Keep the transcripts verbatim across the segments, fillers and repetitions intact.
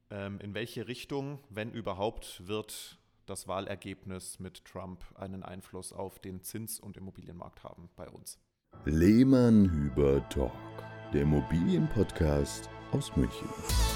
Ähm, in welche Richtung, wenn überhaupt, wird das Wahlergebnis mit Trump einen Einfluss auf den Zins- und Immobilienmarkt haben bei uns? Lehmann-Hüber Talk, der Immobilienpodcast aus München.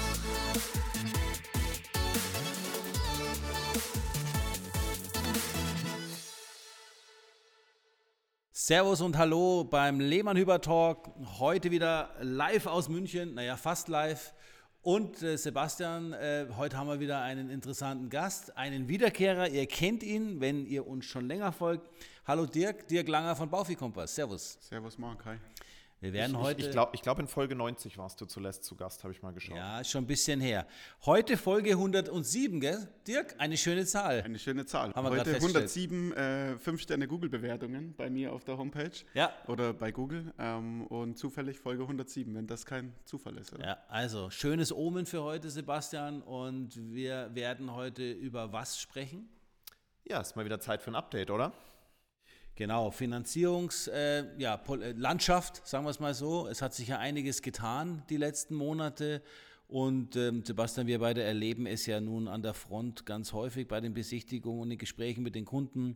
Servus und Hallo beim Lehmann-Hüber Talk. Heute wieder live aus München, naja, fast live. Und äh, Sebastian, äh, heute haben wir wieder einen interessanten Gast, einen Wiederkehrer. Ihr kennt ihn, wenn ihr uns schon länger folgt. Hallo Dirk, Dirk Langer von Baufi-Kompass. Servus. Servus Marc, hi. Wir werden ich heute. ich, ich glaube, ich glaub, in Folge neunzig warst du zuletzt zu Gast, habe ich mal geschaut. Ja, ist schon ein bisschen her. Heute Folge hundertsieben, gell? Dirk, eine schöne Zahl. Eine schöne Zahl. Haben wir Heute grad hundertsieben äh, fünf Sterne Google-Bewertungen bei mir auf der Homepage. Ja. Oder bei Google. Ähm, und zufällig Folge hundertsieben, wenn das kein Zufall ist. Oder? Ja, also schönes Omen für heute, Sebastian. Und wir werden heute über was sprechen? Ja, ist mal wieder Zeit für ein Update, oder? Genau, Finanzierungs, äh, ja, Pol- äh, Landschaft, sagen wir es mal so. Es hat sich ja einiges getan die letzten Monate. Und ähm, Sebastian, wir beide erleben es ja nun an der Front ganz häufig bei den Besichtigungen und den Gesprächen mit den Kunden.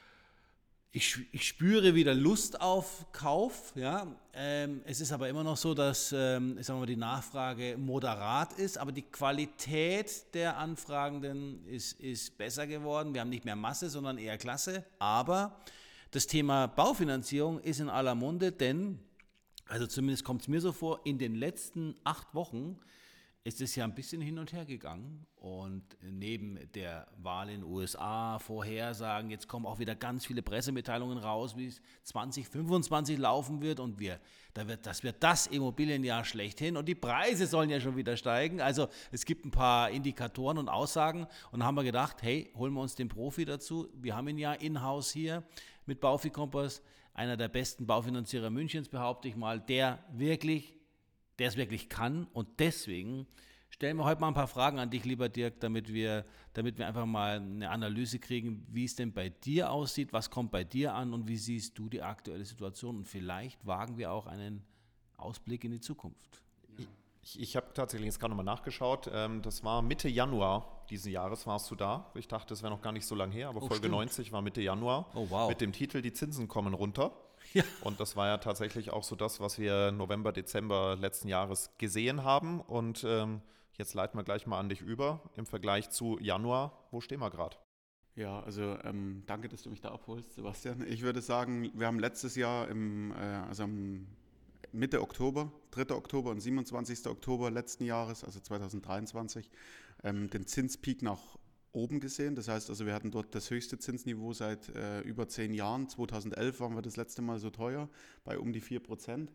Ich, ich spüre wieder Lust auf Kauf. Ja. Ähm, es ist aber immer noch so, dass ähm, ich sag mal, die Nachfrage moderat ist, aber die Qualität der Anfragenden ist, ist besser geworden. Wir haben nicht mehr Masse, sondern eher Klasse. Aber das Thema Baufinanzierung ist in aller Munde, denn, also zumindest kommt es mir so vor, in den letzten acht Wochen ist es ja ein bisschen hin und her gegangen. Und neben der Wahl in den U S A, Vorhersagen, jetzt kommen auch wieder ganz viele Pressemitteilungen raus, wie es zwanzig fünfundzwanzig laufen wird. Und wir, da wird, das wird das Immobilienjahr schlechthin. Und die Preise sollen ja schon wieder steigen. Also es gibt ein paar Indikatoren und Aussagen. Und da haben wir gedacht, hey, holen wir uns den Profi dazu. Wir haben ihn ja in-house hier mit Baufi-Kompass, einer der besten Baufinanzierer Münchens, behaupte ich mal, der wirklich, der es wirklich kann. Und deswegen stellen wir heute mal ein paar Fragen an dich, lieber Dirk, damit wir, damit wir einfach mal eine Analyse kriegen, wie es denn bei dir aussieht, was kommt bei dir an und wie siehst du die aktuelle Situation. Und vielleicht wagen wir auch einen Ausblick in die Zukunft. Ich, ich habe tatsächlich jetzt gerade nochmal nachgeschaut. Ähm, das war Mitte Januar diesen Jahres warst du da. Ich dachte, das wäre noch gar nicht so lange her, aber Oh, Folge stimmt. neunzig war Mitte Januar. Oh, wow. Mit dem Titel Die Zinsen kommen runter. Ja. Und das war ja tatsächlich auch so das, was wir November, Dezember letzten Jahres gesehen haben. Und ähm, jetzt leiten wir gleich mal an dich über. Im Vergleich zu Januar, wo stehen wir gerade? Ja, also ähm, danke, dass du mich da abholst, Sebastian. Ich würde sagen, wir haben letztes Jahr im, äh, also am Mitte Oktober, dritter Oktober und siebenundzwanzigster Oktober letzten Jahres, also zweitausenddreiundzwanzig, ähm, den Zinspeak nach oben gesehen. Das heißt also, wir hatten dort das höchste Zinsniveau seit äh, über zehn Jahren. zweitausendelf waren wir das letzte Mal so teuer, bei um die vier Prozent.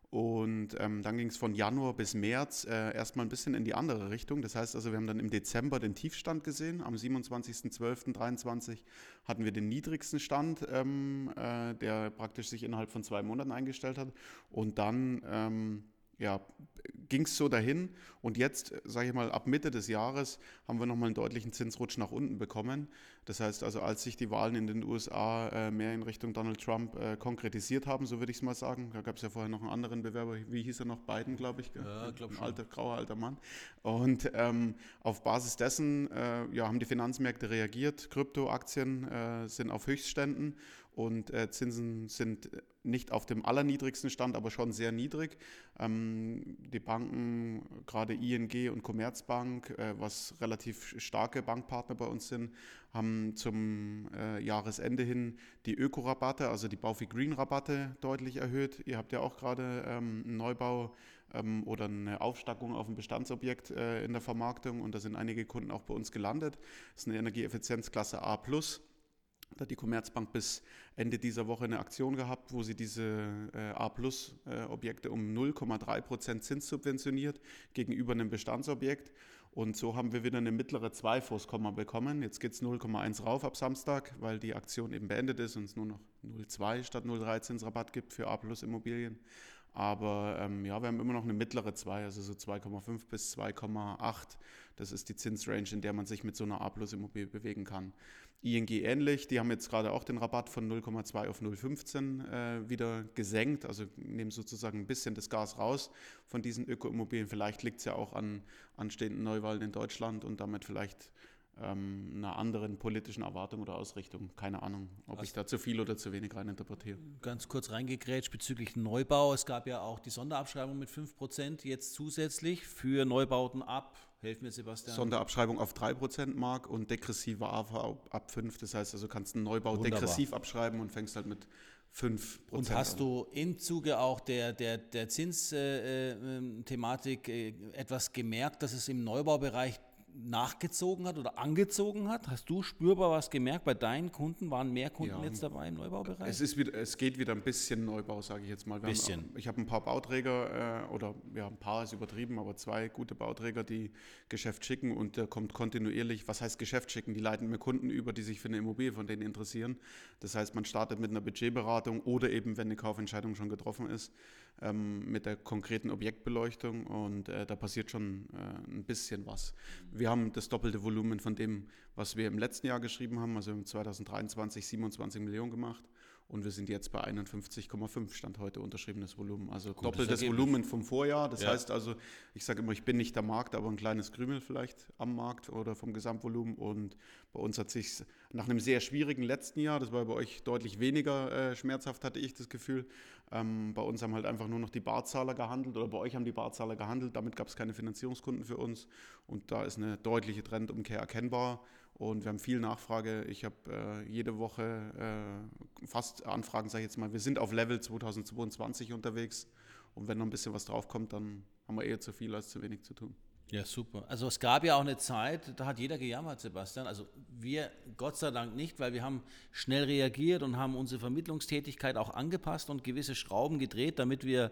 Und ähm, dann ging es von Januar bis März äh, erstmal ein bisschen in die andere Richtung. Das heißt also, wir haben dann im Dezember den Tiefstand gesehen. Am siebenundzwanzigster zwölfter dreiundzwanzig hatten wir den niedrigsten Stand, ähm, äh, der praktisch sich innerhalb von zwei Monaten eingestellt hat. Und dann ähm, ja, ging es so dahin. Und jetzt, sage ich mal, ab Mitte des Jahres haben wir nochmal einen deutlichen Zinsrutsch nach unten bekommen. Das heißt also, als sich die Wahlen in den U S A äh, mehr in Richtung Donald Trump äh, konkretisiert haben, so würde ich es mal sagen, da gab es ja vorher noch einen anderen Bewerber, wie hieß er noch, Biden, glaube ich, Ja, glaub ein schon. alter, grauer alter Mann. Und ähm, auf Basis dessen äh, ja, haben die Finanzmärkte reagiert, Kryptoaktien äh, sind auf Höchstständen und äh, Zinsen sind nicht auf dem allerniedrigsten Stand, aber schon sehr niedrig. Ähm, die Banken, gerade I N G und Commerzbank, äh, was relativ starke Bankpartner bei uns sind, haben zum äh, Jahresende hin die Ökorabatte, also die Baufi Green Rabatte deutlich erhöht. Ihr habt ja auch gerade ähm, einen Neubau ähm, oder eine Aufstockung auf ein Bestandsobjekt äh, in der Vermarktung und da sind einige Kunden auch bei uns gelandet. Das ist eine Energieeffizienzklasse A plus. Da hat die Commerzbank bis Ende dieser Woche eine Aktion gehabt, wo sie diese äh, A-Plus-Objekte um null Komma drei Prozent Zins subventioniert gegenüber einem Bestandsobjekt. Und so haben wir wieder eine mittlere zwei vors Komma bekommen. Jetzt geht es null Komma eins rauf ab Samstag, weil die Aktion eben beendet ist und es nur noch null Komma zwei statt null Komma drei Zinsrabatt gibt für A-Plus-Immobilien. Aber ähm, ja, wir haben immer noch eine mittlere zwei, also so zwei Komma fünf bis zwei Komma acht. Das ist die Zinsrange, in der man sich mit so einer A-Plus-Immobilie bewegen kann. I N G ähnlich, die haben jetzt gerade auch den Rabatt von null Komma zwei auf null Komma fünfzehn äh, wieder gesenkt, also nehmen sozusagen ein bisschen das Gas raus von diesen Öko-Immobilien. Vielleicht liegt es ja auch an anstehenden Neuwahlen in Deutschland und damit vielleicht ähm, einer anderen politischen Erwartung oder Ausrichtung. Keine Ahnung, ob Was? ich da zu viel oder zu wenig reininterpretiere. Ganz kurz reingegrätscht bezüglich Neubau. Es gab ja auch die Sonderabschreibung mit fünf Prozent jetzt zusätzlich für Neubauten ab. Helfen mir, Sebastian. Sonderabschreibung auf drei Prozent Mark und degressive A V ab fünf. Das heißt also, kannst einen Neubau Wunderbar. degressiv abschreiben und fängst halt mit fünf Prozent Und hast an. du im Zuge auch der, der, der Zinsthematik äh, äh, etwas gemerkt, dass es im Neubaubereich nachgezogen hat oder angezogen hat? Hast du spürbar was gemerkt? Bei deinen Kunden waren mehr Kunden ja, jetzt dabei im Neubaubereich? Es, ist wieder, es geht wieder ein bisschen Neubau, sage ich jetzt mal. Wir bisschen. Haben, ich habe ein paar Bauträger, äh, oder ja, ein paar ist übertrieben, aber zwei gute Bauträger, die Geschäft schicken und da kommt kontinuierlich, was heißt Geschäft schicken? Die leiten mir Kunden über, die sich für eine Immobilie von denen interessieren. Das heißt, man startet mit einer Budgetberatung oder eben, wenn eine Kaufentscheidung schon getroffen ist, ähm, mit der konkreten Objektbeleuchtung und äh, da passiert schon äh, ein bisschen was. Wir haben das doppelte Volumen von dem, was wir im letzten Jahr geschrieben haben, also im zweitausenddreiundzwanzig siebenundzwanzig Millionen gemacht und wir sind jetzt bei einundfünfzig Komma fünf, Stand heute unterschriebenes Volumen, also Gutes doppeltes Ergebnis. Volumen vom Vorjahr, das ja. heißt also, ich sage immer, ich bin nicht der Markt, aber ein kleines Krümel vielleicht am Markt oder vom Gesamtvolumen und bei uns hat sich nach einem sehr schwierigen letzten Jahr, das war bei euch deutlich weniger äh, schmerzhaft, hatte ich das Gefühl, ähm, bei uns haben halt einfach nur noch die Barzahler gehandelt oder bei euch haben die Barzahler gehandelt, damit gab es keine Finanzierungskunden für uns und da ist eine deutliche Trendumkehr erkennbar und wir haben viel Nachfrage. Ich habe äh, jede Woche äh, fast Anfragen, sage ich jetzt mal, wir sind auf Level zweitausendzweiundzwanzig unterwegs und wenn noch ein bisschen was draufkommt, dann haben wir eher zu viel als zu wenig zu tun. Ja, super. Also es gab ja auch eine Zeit, da hat jeder gejammert, Sebastian. Also wir Gott sei Dank nicht, weil wir haben schnell reagiert und haben unsere Vermittlungstätigkeit auch angepasst und gewisse Schrauben gedreht, damit wir,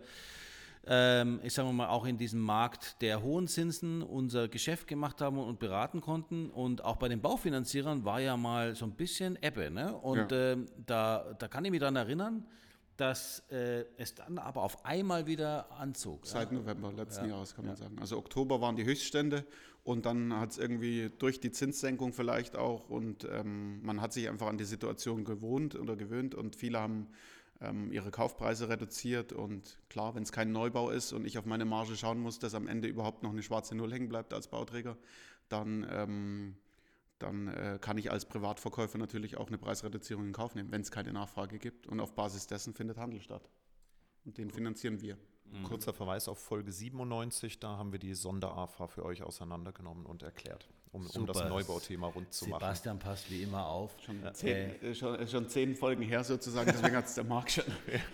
ähm, ich sage mal, auch in diesem Markt der hohen Zinsen unser Geschäft gemacht haben und beraten konnten. Und auch bei den Baufinanzierern war ja mal so ein bisschen Ebbe. Ne? Und ja. ähm, da, da kann ich mich daran erinnern, dass äh, es dann aber auf einmal wieder anzog. Seit ja. November letzten ja. Jahres, kann man ja. sagen. Also Oktober waren die Höchststände und dann hat es irgendwie durch die Zinssenkung vielleicht auch und ähm, man hat sich einfach an die Situation gewohnt oder gewöhnt und viele haben ähm, ihre Kaufpreise reduziert und klar, wenn es kein Neubau ist und ich auf meine Marge schauen muss, dass am Ende überhaupt noch eine schwarze Null hängen bleibt als Bauträger, dann... Ähm, dann äh, kann ich als Privatverkäufer natürlich auch eine Preisreduzierung in Kauf nehmen, wenn es keine Nachfrage gibt. Und auf Basis dessen findet Handel statt. Und den finanzieren wir. Mhm. Kurzer Verweis auf Folge siebenundneunzig, da haben wir die Sonder-A F A für euch auseinandergenommen und erklärt, um, um das Neubauthema rund zu machen. Sebastian passt wie immer auf. Schon, ja. zehn, äh, schon, schon zehn Folgen her sozusagen, deswegen hat es der Marc schon.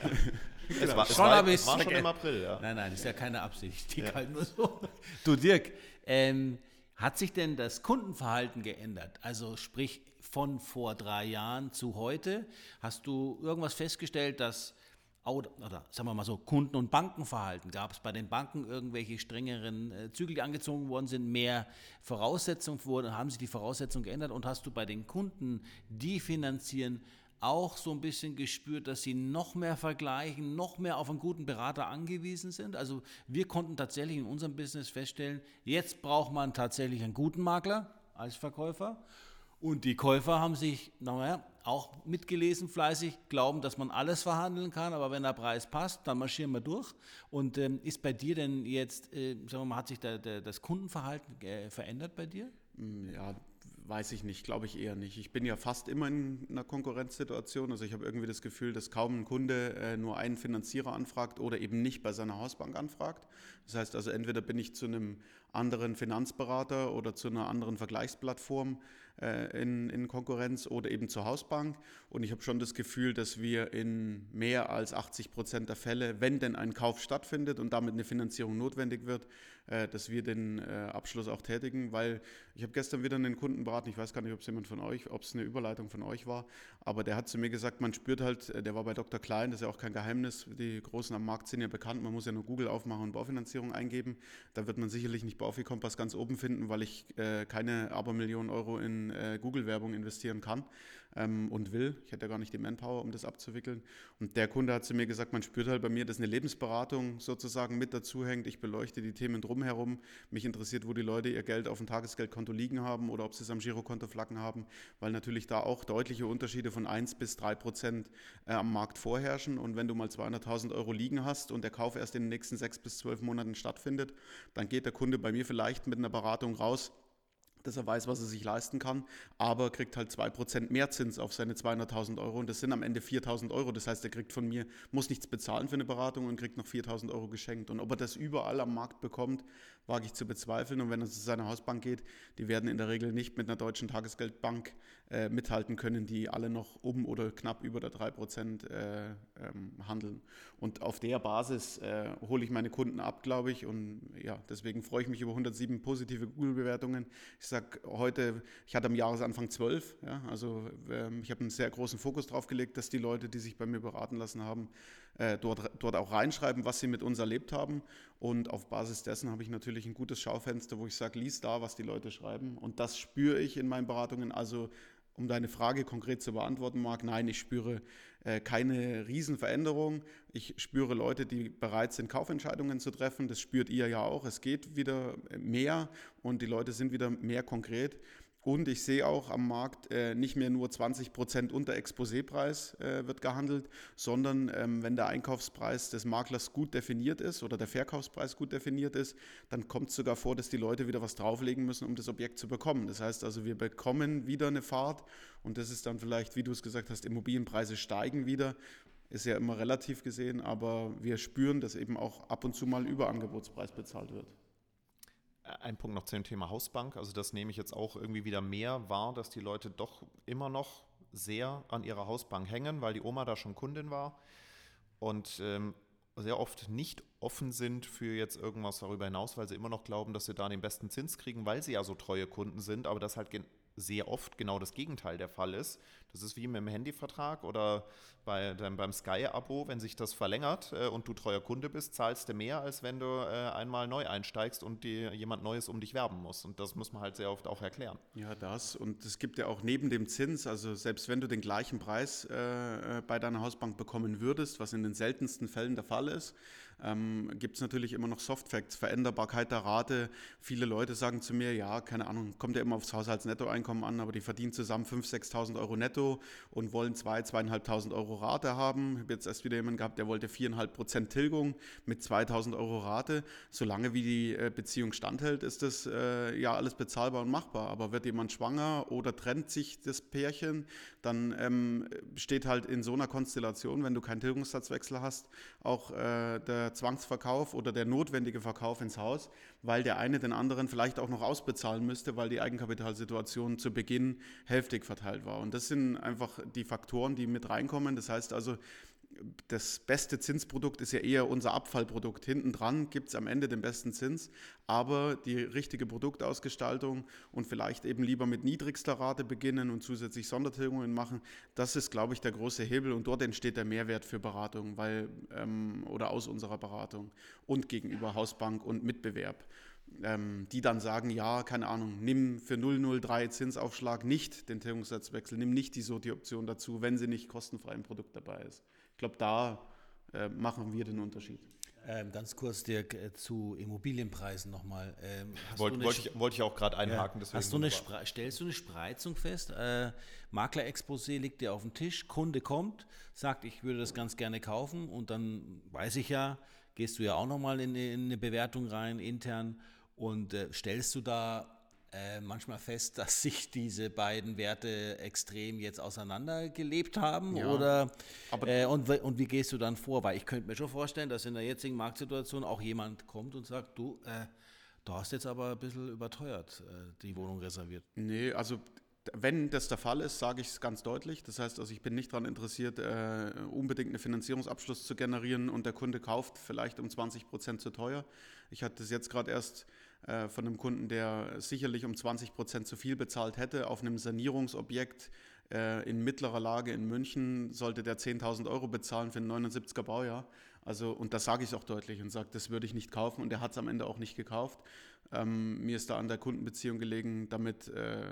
es war, es war, es war schon im April. Ja. Nein, nein, das ist ja keine Absicht, die ja. halt nur so. Du Dirk, ähm, hat sich denn das Kundenverhalten geändert? Also sprich von vor drei Jahren zu heute. Hast du irgendwas festgestellt, dass, oder sagen wir mal so, Kunden- und Bankenverhalten, gab es bei den Banken irgendwelche strengeren äh, Zügel, die angezogen worden sind, mehr Voraussetzungen wurden, haben sich die Voraussetzungen geändert und hast du bei den Kunden, die finanzieren, auch so ein bisschen gespürt, dass sie noch mehr vergleichen, noch mehr auf einen guten Berater angewiesen sind? Also wir konnten tatsächlich in unserem Business feststellen, jetzt braucht man tatsächlich einen guten Makler als Verkäufer und die Käufer haben sich, naja, auch mitgelesen fleißig, glauben, dass man alles verhandeln kann, aber wenn der Preis passt, dann marschieren wir durch. Und ähm, ist bei dir denn jetzt, äh, sagen wir mal, hat sich der, der, das Kundenverhalten äh, verändert bei dir? Ja, weiß ich nicht, glaube ich eher nicht. Ich bin ja fast immer in einer Konkurrenzsituation. Also ich habe irgendwie das Gefühl, dass kaum ein Kunde äh, nur einen Finanzierer anfragt oder eben nicht bei seiner Hausbank anfragt. Das heißt also, entweder bin ich zu einem anderen Finanzberater oder zu einer anderen Vergleichsplattform äh, in, in Konkurrenz oder eben zur Hausbank. Und ich habe schon das Gefühl, dass wir in mehr als achtzig Prozent der Fälle, wenn denn ein Kauf stattfindet und damit eine Finanzierung notwendig wird, äh, dass wir den äh, Abschluss auch tätigen, weil ich habe gestern wieder einen Kunden beraten, ich weiß gar nicht, ob es jemand von euch, ob es eine Überleitung von euch war, aber der hat zu mir gesagt, man spürt halt, der war bei Doktor Klein, das ist ja auch kein Geheimnis, die Großen am Markt sind ja bekannt, man muss ja nur Google aufmachen und Baufinanzierung eingeben, da wird man sicherlich nicht Baufi-Kompass ganz oben finden, weil ich äh, keine Abermillionen Euro in in äh, Google-Werbung investieren kann ähm, und will. Ich hätte ja gar nicht die Manpower, um das abzuwickeln. Und der Kunde hat zu mir gesagt, man spürt halt bei mir, dass eine Lebensberatung sozusagen mit dazu hängt. Ich beleuchte die Themen drumherum. Mich interessiert, wo die Leute ihr Geld auf dem Tagesgeldkonto liegen haben oder ob sie es am Girokonto flacken haben, weil natürlich da auch deutliche Unterschiede von eins bis drei Prozent äh, am Markt vorherrschen. Und wenn du mal zweihunderttausend Euro liegen hast und der Kauf erst in den nächsten sechs bis zwölf Monaten stattfindet, dann geht der Kunde bei mir vielleicht mit einer Beratung raus, dass er weiß, was er sich leisten kann, aber kriegt halt zwei Prozent mehr Zins auf seine zweihunderttausend Euro und das sind am Ende viertausend Euro. Das heißt, er kriegt von mir, muss nichts bezahlen für eine Beratung und kriegt noch viertausend Euro geschenkt. Und ob er das überall am Markt bekommt, wage ich zu bezweifeln. Und wenn er zu seiner Hausbank geht, die werden in der Regel nicht mit einer deutschen Tagesgeldbank äh, mithalten können, die alle noch um oder knapp über der drei Prozent äh, ähm, handeln. Und auf der Basis äh, hole ich meine Kunden ab, glaube ich. Und ja, deswegen freue ich mich über hundertsieben positive Google-Bewertungen. Ich sage heute, ich hatte am Jahresanfang zwölf, ja, also ähm, ich habe einen sehr großen Fokus drauf gelegt, dass die Leute, die sich bei mir beraten lassen haben, äh, dort, dort auch reinschreiben, was sie mit uns erlebt haben. Und auf Basis dessen habe ich natürlich ein gutes Schaufenster, wo ich sage, lies da, was die Leute schreiben. Und das spüre ich in meinen Beratungen. Also um deine Frage konkret zu beantworten, Marc, nein, ich spüre äh, keine Riesenveränderung. Ich spüre Leute, die bereit sind, Kaufentscheidungen zu treffen. Das spürt ihr ja auch. Es geht wieder mehr und die Leute sind wieder mehr konkret. Und ich sehe auch am Markt äh, nicht mehr nur zwanzig Prozent unter Exposépreis äh, wird gehandelt, sondern ähm, wenn der Einkaufspreis des Maklers gut definiert ist oder der Verkaufspreis gut definiert ist, dann kommt es sogar vor, dass die Leute wieder was drauflegen müssen, um das Objekt zu bekommen. Das heißt also, wir bekommen wieder eine Fahrt und das ist dann vielleicht, wie du es gesagt hast, Immobilienpreise steigen wieder. Ist ja immer relativ gesehen, aber wir spüren, dass eben auch ab und zu mal Überangebotspreis bezahlt wird. Ein Punkt noch zu dem Thema Hausbank. Also das nehme ich jetzt auch irgendwie wieder mehr wahr, dass die Leute doch immer noch sehr an ihrer Hausbank hängen, weil die Oma da schon Kundin war und ähm, sehr oft nicht offen sind für jetzt irgendwas darüber hinaus, weil sie immer noch glauben, dass sie da den besten Zins kriegen, weil sie ja so treue Kunden sind, aber das halt gen- sehr oft genau das Gegenteil der Fall ist. Das ist wie mit dem Handyvertrag oder bei, dann beim Sky-Abo, wenn sich das verlängert äh, und du treuer Kunde bist, zahlst du mehr, als wenn du äh, einmal neu einsteigst und dir jemand Neues um dich werben muss. Und das muss man halt sehr oft auch erklären. Ja, das. Und es gibt ja auch neben dem Zins, also selbst wenn du den gleichen Preis äh, bei deiner Hausbank bekommen würdest, was in den seltensten Fällen der Fall ist, ähm, gibt es natürlich immer noch Softfacts, Veränderbarkeit der Rate. Viele Leute sagen zu mir, ja, keine Ahnung, kommt ja immer aufs Haushaltsnettoeinkommen an, aber die verdienen zusammen fünftausend, sechstausend Euro netto und wollen zweitausend, zweitausendfünfhundert Euro Rate haben. Ich habe jetzt erst wieder jemanden gehabt, der wollte vier Komma fünf Prozent Tilgung mit zweitausend Euro Rate. Solange wie die äh, Beziehung standhält, ist das äh, ja alles bezahlbar und machbar. Aber wird jemand schwanger oder trennt sich das Pärchen, dann ähm, steht halt in so einer Konstellation, wenn du keinen Tilgungssatzwechsel hast, auch äh, der Zwangsverkauf oder der notwendige Verkauf ins Haus, weil der eine den anderen vielleicht auch noch ausbezahlen müsste, weil die Eigenkapitalsituation zu Beginn hälftig verteilt war. Und das sind einfach die Faktoren, die mit reinkommen. Das heißt also, das beste Zinsprodukt ist ja eher unser Abfallprodukt. Hinten dran gibt es am Ende den besten Zins, aber die richtige Produktausgestaltung und vielleicht eben lieber mit niedrigster Rate beginnen und zusätzlich Sondertilgungen machen, das ist, glaube ich, der große Hebel und dort entsteht der Mehrwert für Beratung weil, ähm, oder aus unserer Beratung und gegenüber Hausbank und Mitbewerb. Ähm, die dann sagen, ja, keine Ahnung, nimm für null Komma null drei Zinsaufschlag nicht den Tilgungssatzwechsel, nimm nicht die S O T I-Option dazu, wenn sie nicht kostenfrei im Produkt dabei ist. Ich glaube, da äh, machen wir den Unterschied. Ähm, ganz kurz, Dirk, äh, zu Immobilienpreisen nochmal. Ähm, Wollte wollt ich, wollt ich auch gerade einhaken. Ja, hast du eine Spre- stellst du eine Spreizung fest? Äh, Maklerexposé liegt dir auf dem Tisch, Kunde kommt, sagt, ich würde das ganz gerne kaufen und dann weiß ich ja, gehst du ja auch nochmal in, in eine Bewertung rein, intern, und äh, stellst du da äh, manchmal fest, dass sich diese beiden Werte extrem jetzt auseinandergelebt haben? Ja, oder aber äh, und, und wie gehst du dann vor? Weil ich könnte mir schon vorstellen, dass in der jetzigen Marktsituation auch jemand kommt und sagt, du, äh, du hast jetzt aber ein bisschen überteuert äh, die Wohnung reserviert. Nee, also wenn das der Fall ist, sage ich es ganz deutlich. Das heißt, also ich bin nicht daran interessiert, äh, unbedingt einen Finanzierungsabschluss zu generieren und der Kunde kauft vielleicht um zwanzig Prozent zu teuer. Ich hatte es jetzt gerade erst äh, von einem Kunden, der sicherlich um zwanzig Prozent zu viel bezahlt hätte. Auf einem Sanierungsobjekt äh, in mittlerer Lage in München sollte der zehntausend Euro bezahlen für ein neunundsiebziger Baujahr. Also, und das sage ich auch deutlich und sage, das würde ich nicht kaufen und der hat es am Ende auch nicht gekauft. Ähm, mir ist da an der Kundenbeziehung gelegen, damit äh,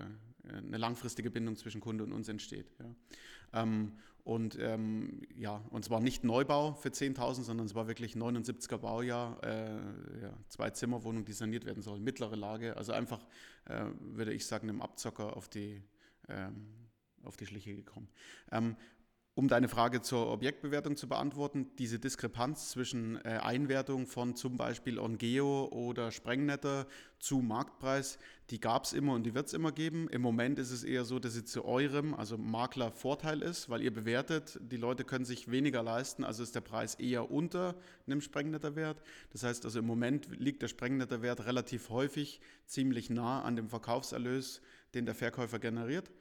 eine langfristige Bindung zwischen Kunde und uns entsteht. Ja. Ähm, und ähm, ja, und zwar nicht Neubau für zehntausend, sondern es war wirklich neunundsiebziger Baujahr, äh, ja, zwei Zimmerwohnung, die saniert werden soll, mittlere Lage, also einfach, äh, würde ich sagen, einem Abzocker auf die, ähm, auf die Schliche gekommen. Ähm, Um deine Frage zur Objektbewertung zu beantworten, diese Diskrepanz zwischen äh, Einwertung von zum Beispiel Ongeo oder Sprengnetter zu Marktpreis, die gab es immer und die wird es immer geben. Im Moment ist es eher so, dass sie zu eurem, also Makler, Vorteil ist, weil ihr bewertet, die Leute können sich weniger leisten, also ist der Preis eher unter einem Sprengnetterwert. Das heißt also im Moment liegt der Sprengnetterwert relativ häufig ziemlich nah an dem Verkaufserlös, den der Verkäufer generiert.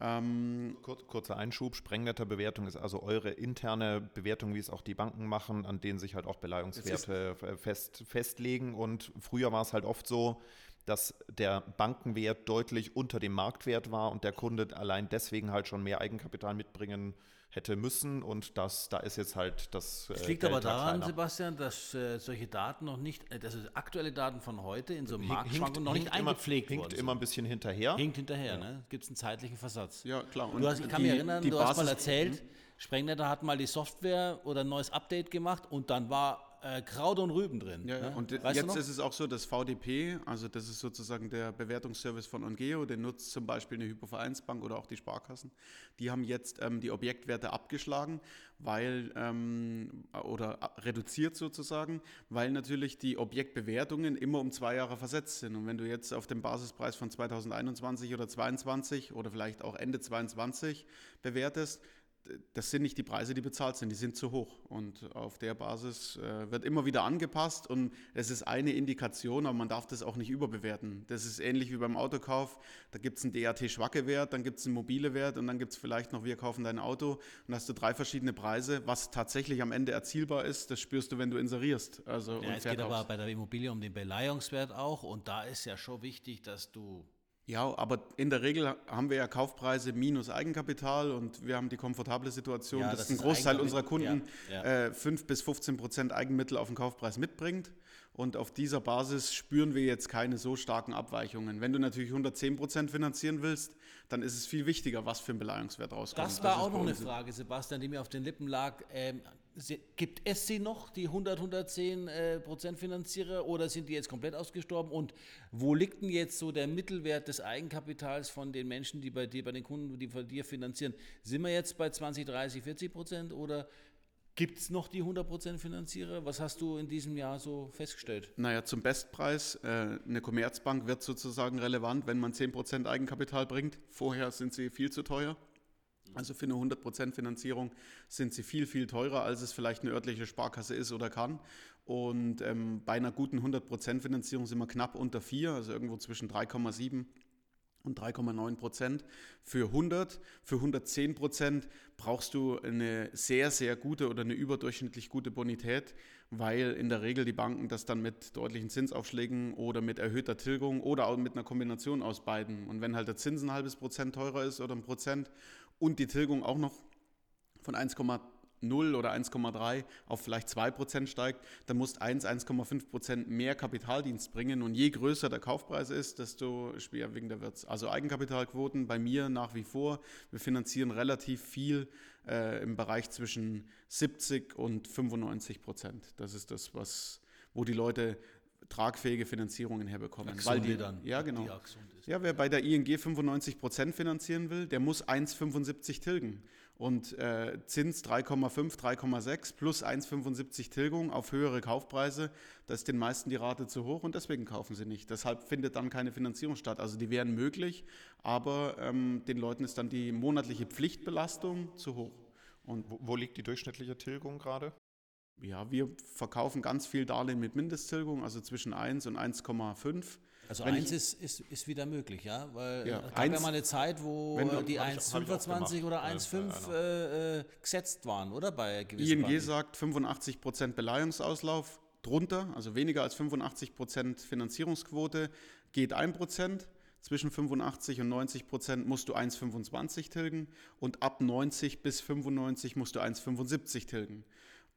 Ähm, Kur- kurzer Einschub, Sprengnetterbewertung ist also eure interne Bewertung, wie es auch die Banken machen, an denen sich halt auch Beleihungswerte fest, festlegen. Und früher war es halt oft so, dass der Bankenwert deutlich unter dem Marktwert war und der Kunde allein deswegen halt schon mehr Eigenkapital mitbringen hätte müssen, und das, da ist jetzt halt das Es äh, liegt Geld aber daran, kleiner. Sebastian, dass äh, solche Daten noch nicht, äh, also aktuelle Daten von heute in so einem Hinkt- Marktschwankung noch nicht hinkt immer- eingepflegt hinkt worden immer sind. ein bisschen hinterher. Hinkt hinterher, ne? Gibt es einen zeitlichen Versatz. Ja, klar. Du hast, ich kann die- mich erinnern, die du hast mal Basis- erzählt, Sprengnetter hat mal die Software oder ein neues Update gemacht und dann war äh, Kraut und Rüben drin. Ja, ja. Ne? Und Weißt du jetzt noch? ist es auch so, dass V D P, also das ist sozusagen der Bewertungsservice von Ongeo, den nutzt zum Beispiel eine Hypovereinsbank oder auch die Sparkassen. Die haben jetzt ähm, die Objektwerte abgeschlagen, weil ähm, oder reduziert sozusagen, weil natürlich die Objektbewertungen immer um zwei Jahre versetzt sind. Und wenn du jetzt auf dem Basispreis von zweitausendeinundzwanzig oder zweiundzwanzig oder vielleicht auch Ende zweiundzwanzig bewertest, das sind nicht die Preise, die bezahlt sind, die sind zu hoch. Und auf der Basis äh, wird immer wieder angepasst und es ist eine Indikation, aber man darf das auch nicht überbewerten. Das ist ähnlich wie beim Autokauf. Da gibt es einen D A T-Schwacke-Wert, dann gibt es einen mobile Wert und dann gibt es vielleicht noch, wir kaufen dein Auto, und dann hast du drei verschiedene Preise. Was tatsächlich am Ende erzielbar ist, das spürst du, wenn du inserierst. Also, Ja, und es geht verkaufst. aber bei der Immobilie um den Beleihungswert auch und da ist ja schon wichtig, dass du Ja, aber in der Regel haben wir ja Kaufpreise minus Eigenkapital und wir haben die komfortable Situation, Ja, dass das ein ist Großteil Eigenkapital- unserer Kunden ja, ja. äh, fünf bis fünfzehn Prozent Eigenmittel auf den Kaufpreis mitbringt. Und auf dieser Basis spüren wir jetzt keine so starken Abweichungen. Wenn du natürlich hundertzehn Prozent finanzieren willst, dann ist es viel wichtiger, was für ein Beleihungswert rauskommt. Das war ist auch bei noch eine uns- Frage, Sebastian, die mir auf den Lippen lag. Ähm, sie, gibt es sie noch, die hundert, hundertzehn äh, Prozent Finanzierer, oder sind die jetzt komplett ausgestorben? Und wo liegt denn jetzt so der Mittelwert des Eigenkapitals von den Menschen, die bei dir, bei den Kunden, die bei dir finanzieren? Sind wir jetzt bei zwanzig, dreißig, vierzig Prozent oder gibt es noch die hundert Prozent Finanzierer? Was hast du in diesem Jahr so festgestellt? Naja, zum Bestpreis, äh, eine Commerzbank wird sozusagen relevant, wenn man zehn Prozent Eigenkapital bringt. Vorher sind sie viel zu teuer. Also für eine hundert Prozent Finanzierung sind sie viel, viel teurer, als es vielleicht eine örtliche Sparkasse ist oder kann. Und ähm, bei einer guten hundert Prozent Finanzierung sind wir knapp unter vier, also irgendwo zwischen drei Komma sieben und drei Komma neun Prozent. Für hundert, für hundertzehn Prozent brauchst du eine sehr, sehr gute oder eine überdurchschnittlich gute Bonität, weil in der Regel die Banken das dann mit deutlichen Zinsaufschlägen oder mit erhöhter Tilgung oder auch mit einer Kombination aus beiden. Und wenn halt der Zins ein halbes Prozent teurer ist oder ein Prozent und die Tilgung auch noch von eins Komma null oder eins Komma drei auf vielleicht zwei Prozent steigt, dann musst eins, eins Komma fünf Prozent mehr Kapitaldienst bringen. Und je größer der Kaufpreis ist, desto schwerwiegender wird es. Also Eigenkapitalquoten bei mir nach wie vor. Wir finanzieren relativ viel äh, im Bereich zwischen siebzig und fünfundneunzig Prozent. Das ist das, was, wo die Leute tragfähige Finanzierungen herbekommen. Weil die, dann. Ja, genau. Die Axon ist. Ja, wer bei der I N G fünfundneunzig Prozent finanzieren will, der muss eins Komma fünfundsiebzig tilgen. Und äh, Zins drei Komma fünf, drei Komma sechs plus eins Komma fünfundsiebzig Tilgung auf höhere Kaufpreise, da ist den meisten die Rate zu hoch und deswegen kaufen sie nicht. Deshalb findet dann keine Finanzierung statt. Also die wären möglich, aber ähm, den Leuten ist dann die monatliche Pflichtbelastung zu hoch. Und Wo, wo liegt die durchschnittliche Tilgung gerade? ja, wir verkaufen ganz viel Darlehen mit Mindesttilgung, also zwischen eins und eins Komma fünf. Also Wenn eins ich- ist, ist, ist wieder möglich, ja? Weil Ja, es gab eins- ja mal eine Zeit, wo wenn du- äh, die hab ich- eins hab ich auch fünfundzwanzig gemacht. oder Ja, eins Komma fünf ja, äh, äh, gesetzt waren, oder? Bei I gewissen N G Banken. sagt fünfundachtzig Prozent Beleihungsauslauf, drunter, also weniger als fünfundachtzig Prozent Finanzierungsquote, geht ein Prozent. Zwischen fünfundachtzig und neunzig Prozent musst du eins Komma fünfundzwanzig tilgen und ab neunzig bis fünfundneunzig musst du eins Komma fünfundsiebzig tilgen.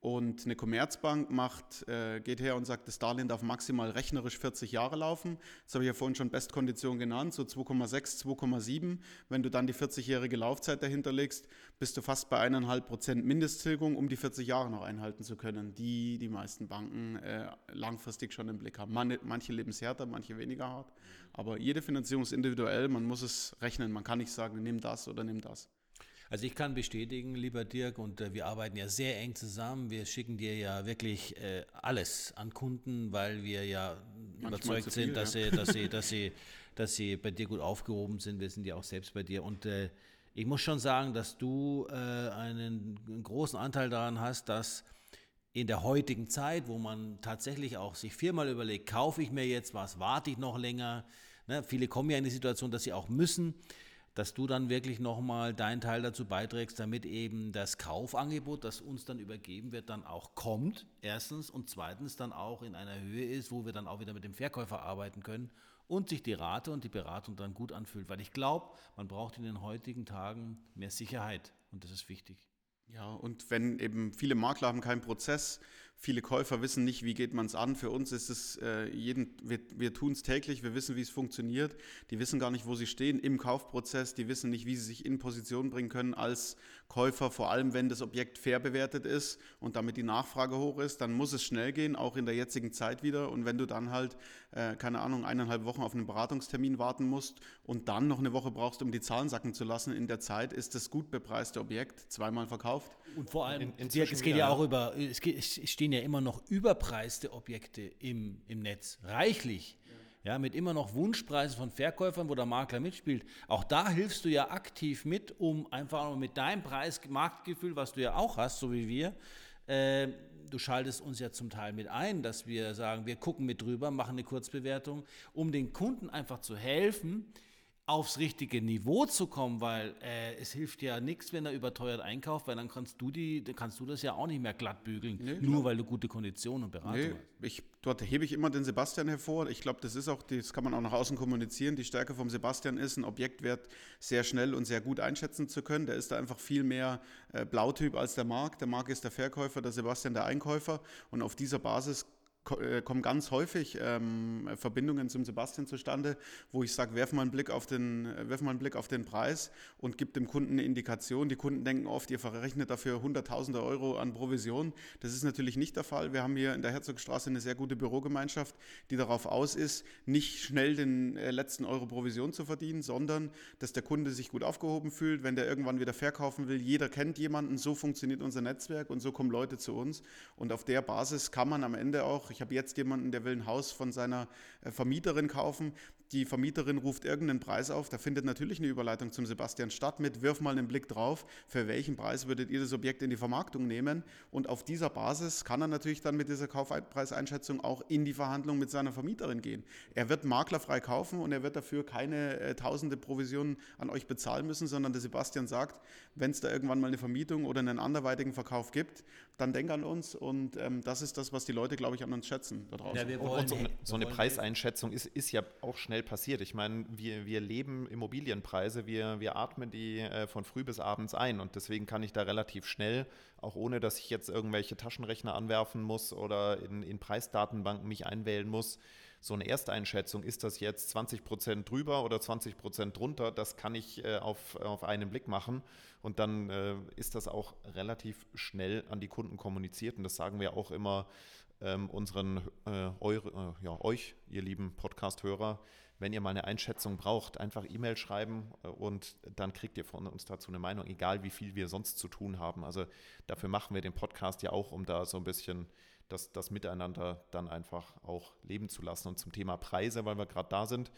Und eine Commerzbank macht, äh, geht her und sagt, das Darlehen darf maximal rechnerisch vierzig Jahre laufen. Das habe ich ja vorhin schon Bestkondition genannt, so zwei Komma sechs, zwei Komma sieben. Wenn du dann die vierzigjährige Laufzeit dahinter legst, bist du fast bei eineinhalb Prozent Mindesttilgung, um die vierzig Jahre noch einhalten zu können, die die meisten Banken äh, langfristig schon im Blick haben. Man, manche leben es härter, manche weniger hart. Aber jede Finanzierung ist individuell, man muss es rechnen. Man kann nicht sagen, nimm das oder nimm das. Also ich kann bestätigen, lieber Dirk, und äh, wir arbeiten ja sehr eng zusammen. Wir schicken dir ja wirklich äh, alles an Kunden, weil wir ja Manchmal überzeugt viel, sind, dass, ja. sie, dass, sie, dass, sie, dass sie bei dir gut aufgehoben sind. Wir sind ja auch selbst bei dir. Und äh, ich muss schon sagen, dass du äh, einen, einen großen Anteil daran hast, dass in der heutigen Zeit, wo man tatsächlich auch sich viermal überlegt, kaufe ich mir jetzt was, warte ich noch länger. Ne? Viele kommen ja in die Situation, dass sie auch müssen, dass du dann wirklich nochmal deinen Teil dazu beiträgst, damit eben das Kaufangebot, das uns dann übergeben wird, dann auch kommt, erstens, und zweitens dann auch in einer Höhe ist, wo wir dann auch wieder mit dem Verkäufer arbeiten können und sich die Rate und die Beratung dann gut anfühlt. Weil ich glaube, man braucht in den heutigen Tagen mehr Sicherheit und das ist wichtig. Ja, und wenn eben viele Makler haben keinen Prozess, viele Käufer wissen nicht, wie geht man es an. Für uns ist es, äh, jeden, wir, wir tun es täglich, wir wissen, wie es funktioniert. Die wissen gar nicht, wo sie stehen im Kaufprozess, die wissen nicht, wie sie sich in Position bringen können als Käufer, vor allem wenn das Objekt fair bewertet ist und damit die Nachfrage hoch ist, dann muss es schnell gehen, auch in der jetzigen Zeit wieder. Und wenn du dann halt, äh, keine Ahnung, eineinhalb Wochen auf einen Beratungstermin warten musst und dann noch eine Woche brauchst, um die Zahlen sacken zu lassen, in der Zeit ist das gut bepreiste Objekt zweimal verkauft. Und vor allem, In- Dirk, es geht wieder, ja ja. auch über, es, geht, es stehen ja immer noch überpreiste Objekte im, im Netz, reichlich. Ja, mit immer noch Wunschpreisen von Verkäufern, wo der Makler mitspielt. Auch da hilfst du ja aktiv mit, um einfach mit deinem Preis, Marktgefühl, was du ja auch hast, so wie wir, äh, du schaltest uns ja zum Teil mit ein, dass wir sagen, wir gucken mit drüber, machen eine Kurzbewertung, um den Kunden einfach zu helfen, aufs richtige Niveau zu kommen, weil äh, es hilft ja nichts, wenn er überteuert einkauft, weil dann kannst du die, dann kannst du das ja auch nicht mehr glatt bügeln, Nee, nur klar. weil du gute Konditionen und Beratung Nee, hast. ich, dort hebe ich immer den Sebastian hervor. Ich glaube, das ist auch, das kann man auch nach außen kommunizieren. Die Stärke vom Sebastian ist, ein Objektwert sehr schnell und sehr gut einschätzen zu können. Der ist da einfach viel mehr äh, Blautyp als der Marc. Der Marc ist der Verkäufer, der Sebastian der Einkäufer. Und auf dieser Basis ko- äh, kommen ganz häufig ähm, Verbindungen zum Sebastian zustande, wo ich sage, werf mal einen Blick auf den, äh, werf mal einen Blick auf den Preis und gib dem Kunden eine Indikation. Die Kunden denken oft, ihr verrechnet dafür Hunderttausende Euro an Provision. Das ist natürlich nicht der Fall. Wir haben hier in der Herzogstraße eine sehr gute Bürogemeinschaft, die darauf aus ist, nicht schnell den äh, letzten Euro Provision zu verdienen, sondern dass der Kunde sich gut aufgehoben fühlt, wenn der irgendwann wieder verkaufen will. Jeder kennt jemanden, so funktioniert unser Netzwerk und so kommen Leute zu uns. Und auf der Basis kann man am Ende auch, ich habe jetzt jemanden, der will ein Haus von seiner äh, Vermieterin kaufen. Die Vermieterin ruft irgendeinen Preis auf, da findet natürlich eine Überleitung zum Sebastian statt mit, wirf mal einen Blick drauf, für welchen Preis würdet ihr das Objekt in die Vermarktung nehmen, und auf dieser Basis kann er natürlich dann mit dieser Kaufpreiseinschätzung auch in die Verhandlung mit seiner Vermieterin gehen. Er wird maklerfrei kaufen und er wird dafür keine äh, tausende Provisionen an euch bezahlen müssen, sondern der Sebastian sagt, wenn es da irgendwann mal eine Vermietung oder einen anderweitigen Verkauf gibt, dann denk an uns, und ähm, das ist das, was die Leute, glaube ich, an uns schätzen da draußen. Ja, wir Und, wollen, und so, eine- wir so eine wollen- Preiseinschätzung ist, ist ja auch schnell passiert. Ich meine, wir, wir leben Immobilienpreise, wir, wir atmen die äh, von früh bis abends ein, und deswegen kann ich da relativ schnell, auch ohne dass ich jetzt irgendwelche Taschenrechner anwerfen muss oder in, in Preisdatenbanken mich einwählen muss, so eine Ersteinschätzung, ist das jetzt zwanzig Prozent drüber oder zwanzig Prozent drunter, das kann ich äh, auf, auf einen Blick machen, und dann äh, ist das auch relativ schnell an die Kunden kommuniziert, und das sagen wir auch immer ähm, unseren, äh, eure, äh, ja, euch, ihr lieben Podcast-Hörer, wenn ihr mal eine Einschätzung braucht, einfach E-Mail schreiben äh, und dann kriegt ihr von uns dazu eine Meinung, egal wie viel wir sonst zu tun haben. Also dafür machen wir den Podcast ja auch, um da so ein bisschen das, das Miteinander dann einfach auch leben zu lassen. Und zum Thema Preise, weil wir gerade da sind,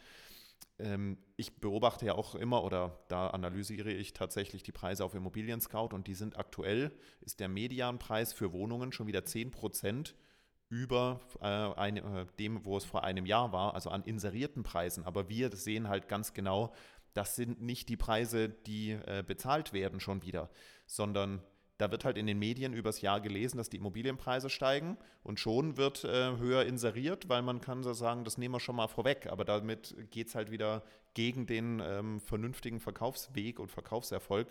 ähm, ich beobachte ja auch immer, oder da analysiere ich tatsächlich die Preise auf Immobilien Scout, und die sind aktuell, ist der Medianpreis für Wohnungen schon wieder zehn Prozent über äh, ein, äh, dem, wo es vor einem Jahr war, also an inserierten Preisen. Aber wir sehen halt ganz genau, das sind nicht die Preise, die äh, bezahlt werden schon wieder, sondern da wird halt in den Medien übers Jahr gelesen, dass die Immobilienpreise steigen, und schon wird äh, höher inseriert, weil man kann so sagen, das nehmen wir schon mal vorweg. Aber damit geht es halt wieder gegen den ähm, vernünftigen Verkaufsweg und Verkaufserfolg,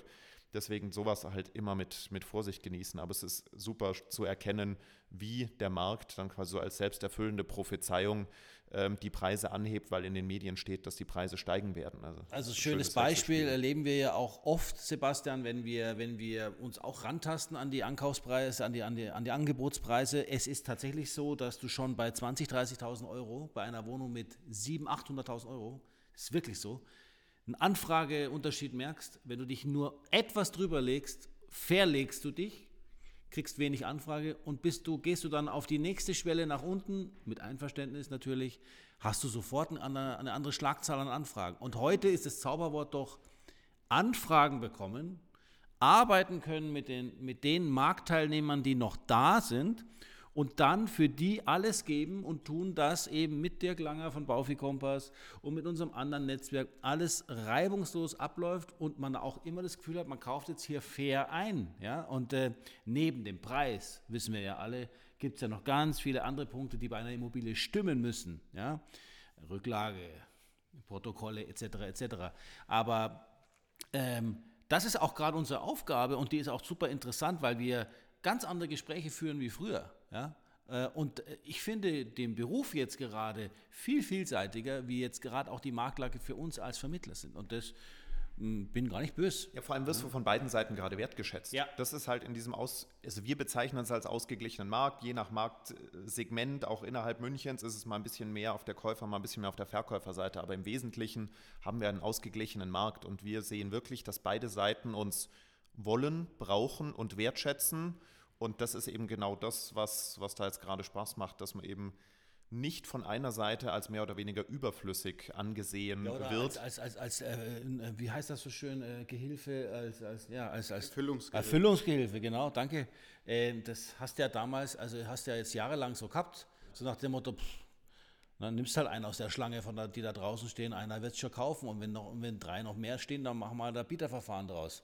Deswegen sowas halt immer mit, mit Vorsicht genießen. Aber es ist super zu erkennen, wie der Markt dann quasi so als selbsterfüllende Prophezeiung ähm, die Preise anhebt, weil in den Medien steht, dass die Preise steigen werden. Also, also schönes Beispiel erleben wir ja auch oft, Sebastian, wenn wir, wenn wir uns auch rantasten an die Ankaufspreise, an die, an die, an die Angebotspreise. Es ist tatsächlich so, dass du schon bei zwanzigtausend, dreißigtausend Euro bei einer Wohnung mit siebenhunderttausend, achthunderttausend Euro, das ist wirklich so, einen Anfrageunterschied merkst. Wenn du dich nur etwas drüber legst, verlegst du dich, kriegst wenig Anfrage und bist du, gehst du dann auf die nächste Schwelle nach unten, mit Einverständnis natürlich, hast du sofort eine, eine andere Schlagzahl an Anfragen. Und heute ist das Zauberwort doch Anfragen bekommen, arbeiten können mit den, mit den Marktteilnehmern, die noch da sind, und dann für die alles geben und tun, das eben mit Dirk Langer von Baufi Kompass und mit unserem anderen Netzwerk alles reibungslos abläuft und man auch immer das Gefühl hat, man kauft jetzt hier fair ein. Ja? Und äh, neben dem Preis, wissen wir ja alle, gibt es ja noch ganz viele andere Punkte, die bei einer Immobilie stimmen müssen. Ja? Rücklage, Protokolle et cetera et cetera. Aber ähm, das ist auch gerade unsere Aufgabe und die ist auch super interessant, weil wir ganz andere Gespräche führen wie früher. Ja? Und ich finde den Beruf jetzt gerade viel vielseitiger, wie jetzt gerade auch die Marktlage für uns als Vermittler sind. Und das mh, bin gar nicht böse. Ja, vor allem wirst du von beiden Seiten gerade wertgeschätzt. Ja. Das ist halt in diesem Aus, also wir bezeichnen es als ausgeglichenen Markt, je nach Marktsegment, auch innerhalb Münchens ist es mal ein bisschen mehr auf der Käufer-, mal ein bisschen mehr auf der Verkäuferseite, aber im Wesentlichen haben wir einen ausgeglichenen Markt und wir sehen wirklich, dass beide Seiten uns wollen, brauchen und wertschätzen. Und das ist eben genau das, was, was da jetzt gerade Spaß macht, dass man eben nicht von einer Seite als mehr oder weniger überflüssig angesehen ja, oder wird. Als, als, als, als äh, wie heißt das so schön, äh, Gehilfe, als, als, ja, als, als Erfüllungsgehilfe. Erfüllungsgehilfe, genau, danke. Äh, das hast du ja damals, also hast du ja jetzt jahrelang so gehabt, so nach dem Motto, pff, dann nimmst halt einen aus der Schlange, von der, die da draußen stehen, einer wird es schon kaufen und wenn, noch, und wenn drei noch mehr stehen, dann machen wir da Bieterverfahren draus.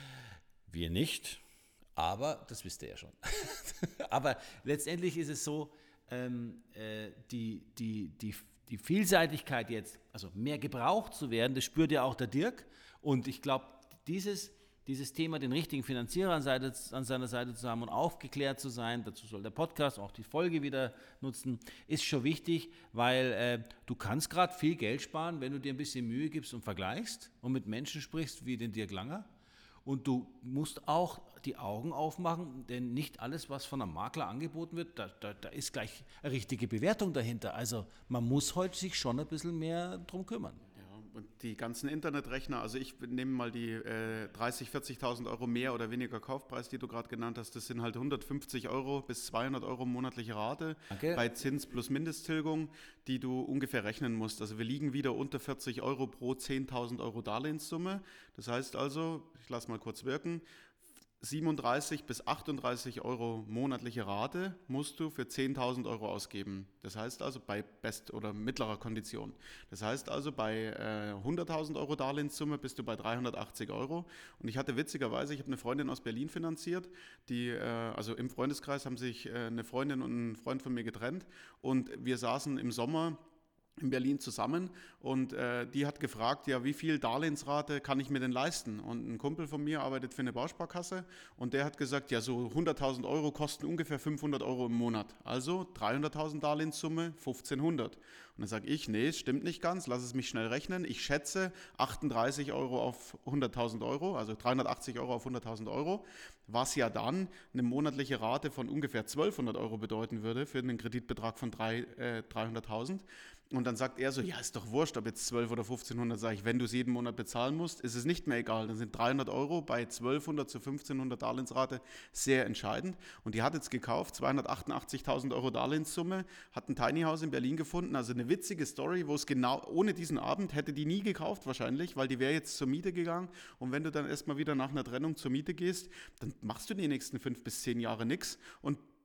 Wir nicht. Aber, das wisst ihr ja schon. Aber letztendlich ist es so, ähm, äh, die, die, die, die Vielseitigkeit jetzt, also mehr gebraucht zu werden, das spürt ja auch der Dirk. Und ich glaube, dieses, dieses Thema, den richtigen Finanzierer an, Seite, an seiner Seite zu haben und aufgeklärt zu sein, dazu soll der Podcast, auch die Folge wieder nutzen, ist schon wichtig, weil äh, du kannst gerade viel Geld sparen, wenn du dir ein bisschen Mühe gibst und vergleichst und mit Menschen sprichst wie den Dirk Langer. Und du musst auch die Augen aufmachen, denn nicht alles, was von einem Makler angeboten wird, da, da, da ist gleich eine richtige Bewertung dahinter. Also man muss heute sich schon ein bisschen mehr drum kümmern. Ja, und die ganzen Internetrechner, also ich nehme mal die äh, dreißigtausend, vierzigtausend Euro mehr oder weniger Kaufpreis, die du gerade genannt hast, das sind halt hundertfünfzig Euro bis zweihundert Euro monatliche Rate Danke. Bei Zins plus Mindesttilgung, die du ungefähr rechnen musst. Also wir liegen wieder unter vierzig Euro pro zehntausend Euro Darlehenssumme. Das heißt also, ich lasse mal kurz wirken, siebenunddreißig bis achtunddreißig Euro monatliche Rate musst du für zehntausend Euro ausgeben. Das heißt also bei best- oder mittlerer Kondition. Das heißt also bei äh, hunderttausend Euro Darlehenssumme bist du bei dreihundertachtzig Euro. Und ich hatte witzigerweise, ich habe eine Freundin aus Berlin finanziert, die, äh, also im Freundeskreis haben sich äh, eine Freundin und ein Freund von mir getrennt und wir saßen im Sommer in Berlin zusammen und äh, die hat gefragt, ja, wie viel Darlehensrate kann ich mir denn leisten? Und ein Kumpel von mir arbeitet für eine Bausparkasse und der hat gesagt, ja, so hunderttausend Euro kosten ungefähr fünfhundert Euro im Monat. Also dreihunderttausend Darlehenssumme, fünfzehnhundert. Und dann sage ich, nee, es stimmt nicht ganz, lass es mich schnell rechnen. Ich schätze achtunddreißig Euro auf hunderttausend Euro, also dreihundertachtzig Euro auf hunderttausend Euro, was ja dann eine monatliche Rate von ungefähr zwölfhundert Euro bedeuten würde für einen Kreditbetrag von dreihunderttausend. Und dann sagt er so, ja, ist doch wurscht, ob jetzt zwölf oder fünfzehnhundert, sage ich, wenn du es jeden Monat bezahlen musst, ist es nicht mehr egal. Dann sind dreihundert Euro bei zwölfhundert zu fünfzehnhundert Darlehensrate sehr entscheidend. Und die hat jetzt gekauft, zweihundertachtundachtzigtausend Euro Darlehenssumme, hat ein Tiny House in Berlin gefunden. Also eine witzige Story, wo es genau, ohne diesen Abend hätte die nie gekauft wahrscheinlich, weil die wäre jetzt zur Miete gegangen. Und wenn du dann erstmal wieder nach einer Trennung zur Miete gehst, dann machst du die nächsten fünf bis zehn Jahre nichts und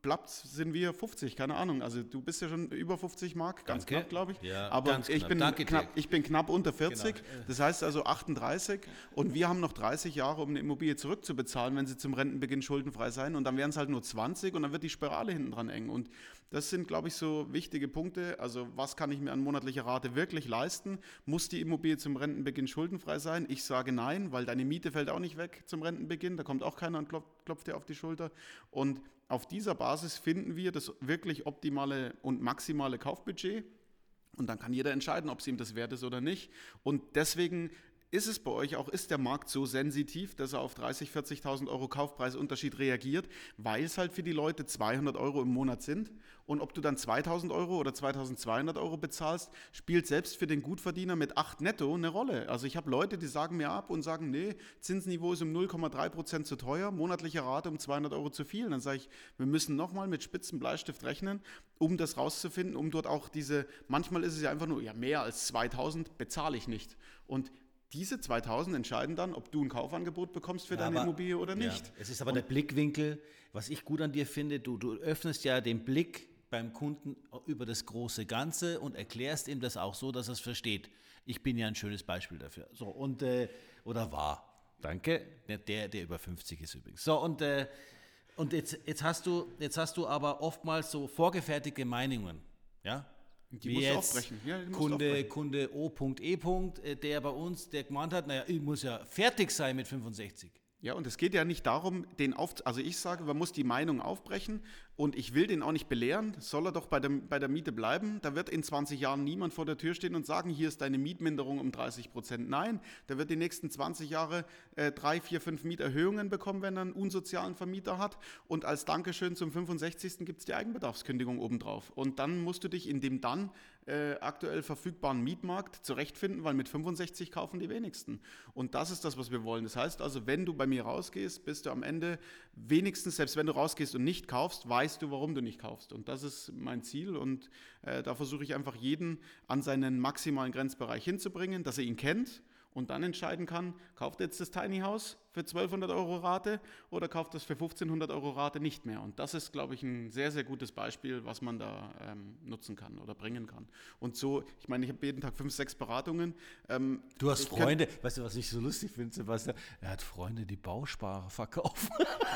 platt sind wir fünfzig, keine Ahnung. Also du bist ja schon über fünfzig, Marc, ganz Danke. knapp, glaube ich. Ja, aber ganz ich knapp. bin, Danke, knapp, Dirk. ich bin knapp unter vierzig, Genau. das heißt also achtunddreißig und wir haben noch dreißig Jahre, um eine Immobilie zurückzubezahlen, wenn sie zum Rentenbeginn schuldenfrei sein und dann wären es halt nur zwanzig und dann wird die Spirale hinten dran eng und das sind, glaube ich, so wichtige Punkte. Also was kann ich mir an monatlicher Rate wirklich leisten? Muss die Immobilie zum Rentenbeginn schuldenfrei sein? Ich sage nein, weil deine Miete fällt auch nicht weg zum Rentenbeginn. Da kommt auch keiner und klopft, klopft dir auf die Schulter. Und auf dieser Basis finden wir das wirklich optimale und maximale Kaufbudget. Und dann kann jeder entscheiden, ob es ihm das wert ist oder nicht. Und deswegen ist es bei euch auch, ist der Markt so sensitiv, dass er auf dreißigtausend, vierzigtausend Euro Kaufpreisunterschied reagiert, weil es halt für die Leute zweihundert Euro im Monat sind. Und ob du dann zweitausend Euro oder zweitausendzweihundert Euro bezahlst, spielt selbst für den Gutverdiener mit acht netto eine Rolle. Also ich habe Leute, die sagen mir ab und sagen, nee, Zinsniveau ist um null Komma drei Prozent zu teuer, monatliche Rate um zweihundert Euro zu viel. Dann sage ich, wir müssen nochmal mit spitzen Bleistift rechnen, um das rauszufinden, um dort auch diese, manchmal ist es ja einfach nur, ja mehr als zweitausend bezahle ich nicht. Und diese zweitausend entscheiden dann, ob du ein Kaufangebot bekommst für Ja, deine aber- Immobilie oder nicht. Ja, es ist aber der Blickwinkel, was ich gut an dir finde, du, du öffnest ja den Blick beim Kunden über das große Ganze und erklärst ihm das auch so, dass er es versteht. Ich bin ja ein schönes Beispiel dafür. So, und, äh, oder war. Danke. Der, der, der über fünfzig ist übrigens. So, und, äh, und jetzt, jetzt, hast du, jetzt hast du aber oftmals so vorgefertigte Meinungen. Ja? Die Wie musst du jetzt aufbrechen. Ja, die musst du Kunde, aufbrechen. Kunde O.E. äh, der bei uns, der gemeint hat, naja, ich muss ja fertig sein mit fünfundsechzig. Ja, und es geht ja nicht darum, den auf, also ich sage, man muss die Meinung aufbrechen und ich will den auch nicht belehren, soll er doch bei der, bei der Miete bleiben. Da wird in zwanzig Jahren niemand vor der Tür stehen und sagen, hier ist deine Mietminderung um dreißig Prozent. Nein, der wird die nächsten zwanzig Jahre äh, drei, vier, fünf Mieterhöhungen bekommen, wenn er einen unsozialen Vermieter hat. Und als Dankeschön zum fünfundsechzigsten gibt es die Eigenbedarfskündigung obendrauf. Und dann musst du dich in dem dann äh, aktuell verfügbaren Mietmarkt zurechtfinden, weil mit fünfundsechzig kaufen die wenigsten. Und das ist das, was wir wollen. Das heißt also, wenn du bei mir rausgehst, bist du am Ende wenigstens, selbst wenn du rausgehst und nicht kaufst, weißt du, warum du nicht kaufst. Und das ist mein Ziel und äh, da versuche ich einfach jeden an seinen maximalen Grenzbereich hinzubringen, dass er ihn kennt und dann entscheiden kann, kauft er jetzt das Tiny House für zwölfhundert Euro Rate oder kauft das für fünfzehnhundert Euro Rate nicht mehr. Und das ist, glaube ich, ein sehr, sehr gutes Beispiel, was man da ähm, nutzen kann oder bringen kann. Und so, ich meine, ich habe jeden Tag fünf, sechs Beratungen. Ähm, Du hast ich kann- Freunde, weißt du, was ich so lustig finde, Sebastian? Er hat Freunde, die Bausparer verkaufen.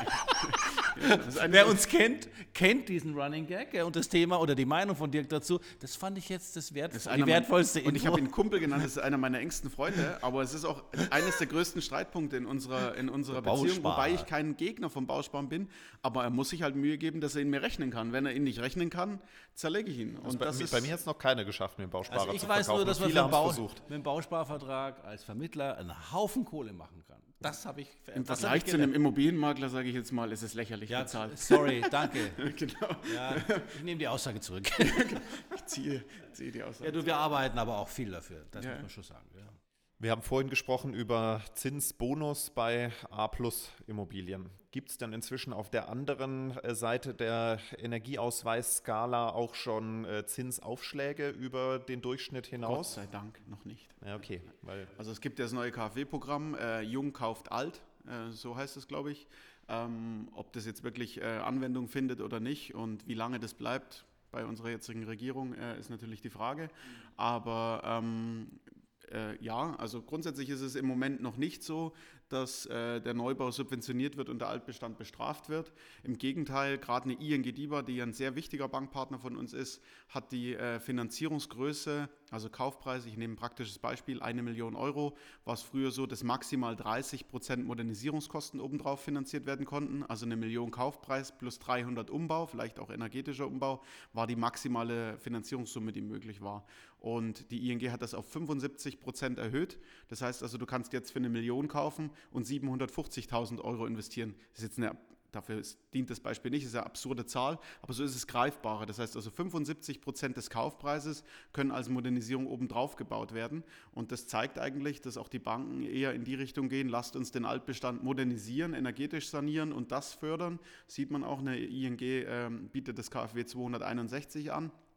das ist eine- Wer uns kennt, kennt diesen Running Gag ja, und das Thema oder die Meinung von Dirk dazu. Das fand ich jetzt das, Wert, Das ist die einer mein- wertvollste Und ich Info. habe ihn Kumpel genannt, das ist einer meiner engsten Freunde, aber es ist auch eines der größten Streitpunkte in unserer, in unserer Der Beziehung, Bausparer. wobei ich kein Gegner vom Bausparen bin, aber er muss sich halt Mühe geben, dass er ihn mir rechnen kann. Wenn er ihn nicht rechnen kann, zerlege ich ihn. Und Also bei, das mi- ist, bei mir hat es noch keiner geschafft, mir einen Bausparer Also ich zu weiß verkaufen. nur, dass man Viele für haben einen es Bau, versucht. mit dem Bausparvertrag als Vermittler einen Haufen Kohle machen kann. Das habe ich im das hab Vergleich ich zu einem gelernt. Immobilienmakler, sage ich jetzt mal, ist es lächerlich Ja, bezahlt. sorry, danke. Genau, Ja, ich nehme die Aussage zurück. ich ziehe, ziehe die Aussage. Ja, du, wir arbeiten aber auch viel dafür. Das Ja. muss man schon sagen. Ja. Wir haben vorhin gesprochen über Zinsbonus bei A-Plus-Immobilien. Gibt es denn inzwischen auf der anderen äh, Seite der Energieausweisskala auch schon äh, Zinsaufschläge über den Durchschnitt Gott hinaus? sei Dank noch nicht. Ja, okay. Weil Also es gibt ja das neue KfW-Programm, äh, Jung kauft alt, äh, so heißt es, glaube ich. Ähm, ob das jetzt wirklich äh, Anwendung findet oder nicht und wie lange das bleibt bei unserer jetzigen Regierung, äh, ist natürlich die Frage. Aber ähm, äh, ja, also grundsätzlich ist es im Moment noch nicht so, dass äh, der Neubau subventioniert wird und der Altbestand bestraft wird. Im Gegenteil, gerade eine I N G DIBA, die ein sehr wichtiger Bankpartner von uns ist, hat die äh, Finanzierungsgröße, also Kaufpreis, ich nehme ein praktisches Beispiel, eine Million Euro, war es früher so, dass maximal dreißig Prozent Modernisierungskosten obendrauf finanziert werden konnten, also eine Million Kaufpreis plus dreihundert Umbau, vielleicht auch energetischer Umbau, war die maximale Finanzierungssumme, die möglich war. Und die I N G hat das auf fünfundsiebzig Prozent erhöht. Das heißt also, du kannst jetzt für eine Million kaufen und siebenhundertfünfzigtausend Euro investieren. Das ist jetzt eine, dafür ist, dient das Beispiel nicht, das ist eine absurde Zahl, aber so ist es greifbarer. Das heißt also, fünfundsiebzig Prozent des Kaufpreises können als Modernisierung obendrauf gebaut werden. Und das zeigt eigentlich, dass auch die Banken eher in die Richtung gehen, lasst uns den Altbestand modernisieren, energetisch sanieren und das fördern. Sieht man auch, eine I N G ähm, bietet das KfW zweihunderteinundsechzig an.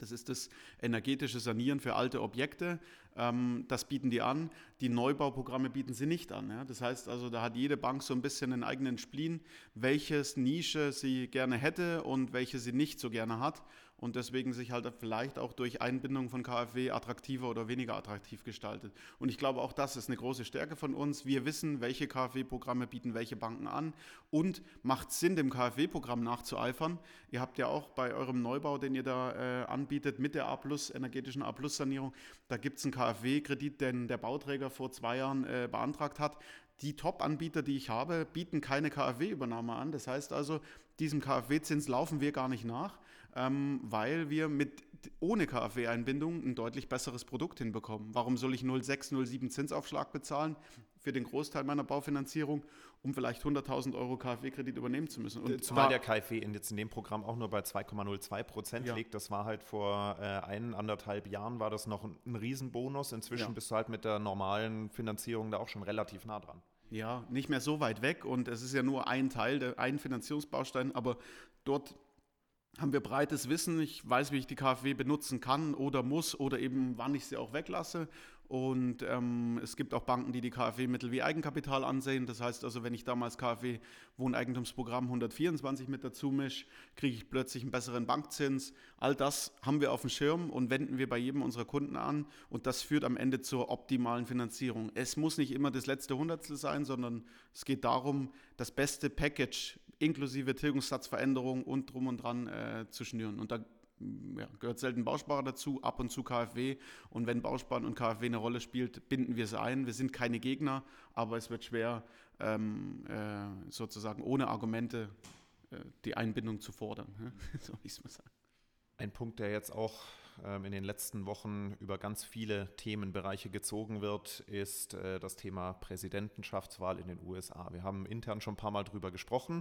Das ist das energetische Sanieren für alte Objekte. Ähm, das bieten die an. Die Neubauprogramme bieten sie nicht an. Ja? Das heißt also, da hat jede Bank so ein bisschen einen eigenen Spleen, welches Nische sie gerne hätte und welche sie nicht so gerne hat. Und deswegen sich halt vielleicht auch durch Einbindung von KfW attraktiver oder weniger attraktiv gestaltet. Und ich glaube, auch das ist eine große Stärke von uns. Wir wissen, welche KfW-Programme bieten welche Banken an und macht Sinn, dem KfW-Programm nachzueifern. Ihr habt ja auch bei eurem Neubau, den ihr da äh, anbietet, mit der A plus, energetischen A plus Sanierung, da gibt es einen KfW-Kredit, den der Bauträger vor zwei Jahren äh, beantragt hat. Die Top-Anbieter, die ich habe, bieten keine KfW-Übernahme an. Das heißt also, diesem KfW-Zins laufen wir gar nicht nach, ähm, weil wir mit ohne KfW-Einbindung ein deutlich besseres Produkt hinbekommen. Warum soll ich null Komma sechs, null Komma sieben Zinsaufschlag bezahlen für den Großteil meiner Baufinanzierung, um vielleicht hunderttausend Euro KfW-Kredit übernehmen zu müssen? Und zumal der KfW in, jetzt in dem Programm auch nur bei zwei Komma null zwei Prozent ja. liegt. Das war halt vor äh, ein, anderthalb Jahren war das noch ein, ein Riesenbonus. Inzwischen ja. bist du halt mit der normalen Finanzierung da auch schon relativ nah dran. Ja, nicht mehr so weit weg und es ist ja nur ein Teil, ein Finanzierungsbaustein, aber dort haben wir breites Wissen. Ich weiß, wie ich die KfW benutzen kann oder muss oder eben wann ich sie auch weglasse. Und ähm, es gibt auch Banken, die die KfW-Mittel wie Eigenkapital ansehen. Das heißt also, wenn ich damals KfW Wohneigentumsprogramm hundertvierundzwanzig mit dazu mische, kriege ich plötzlich einen besseren Bankzins. All das haben wir auf dem Schirm und wenden wir bei jedem unserer Kunden an. Und das führt am Ende zur optimalen Finanzierung. Es muss nicht immer das letzte Hundertstel sein, sondern es geht darum, das beste Package inklusive Tilgungssatzveränderung und drum und dran äh, zu schnüren. Und da ja, gehört selten Bausparer dazu, ab und zu KfW. Und wenn Bausparen und KfW eine Rolle spielt, binden wir sie ein. Wir sind keine Gegner, aber es wird schwer, ähm, äh, sozusagen ohne Argumente äh, die Einbindung zu fordern. So will ich es mal sagen. Ein Punkt, der jetzt auch ähm, in den letzten Wochen über ganz viele Themenbereiche gezogen wird, ist äh, das Thema Präsidentschaftswahl in den U S A. Wir haben intern schon ein paar Mal drüber gesprochen.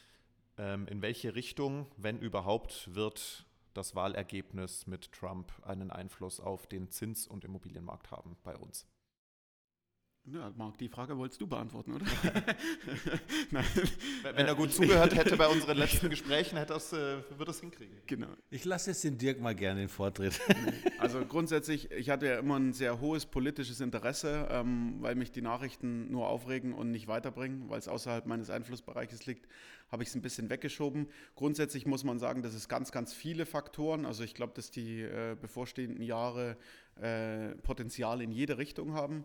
Ähm, in welche Richtung, wenn überhaupt, wird das Wahlergebnis mit Trump einen Einfluss auf den Zins- und Immobilienmarkt haben bei uns? Ja, Marc, die Frage wolltest du beantworten, oder? Nein. Wenn er gut zugehört hätte bei unseren letzten Gesprächen, hätte das, äh, würde es hinkriegen. Genau. Ich lasse jetzt den Dirk mal gerne den Vortritt. Also grundsätzlich, ich hatte ja immer ein sehr hohes politisches Interesse, ähm, weil mich die Nachrichten nur aufregen und nicht weiterbringen, weil es außerhalb meines Einflussbereiches liegt, habe ich es ein bisschen weggeschoben. Grundsätzlich muss man sagen, das ist ganz, ganz viele Faktoren. Also ich glaube, dass die äh, bevorstehenden Jahre äh, Potenzial in jede Richtung haben.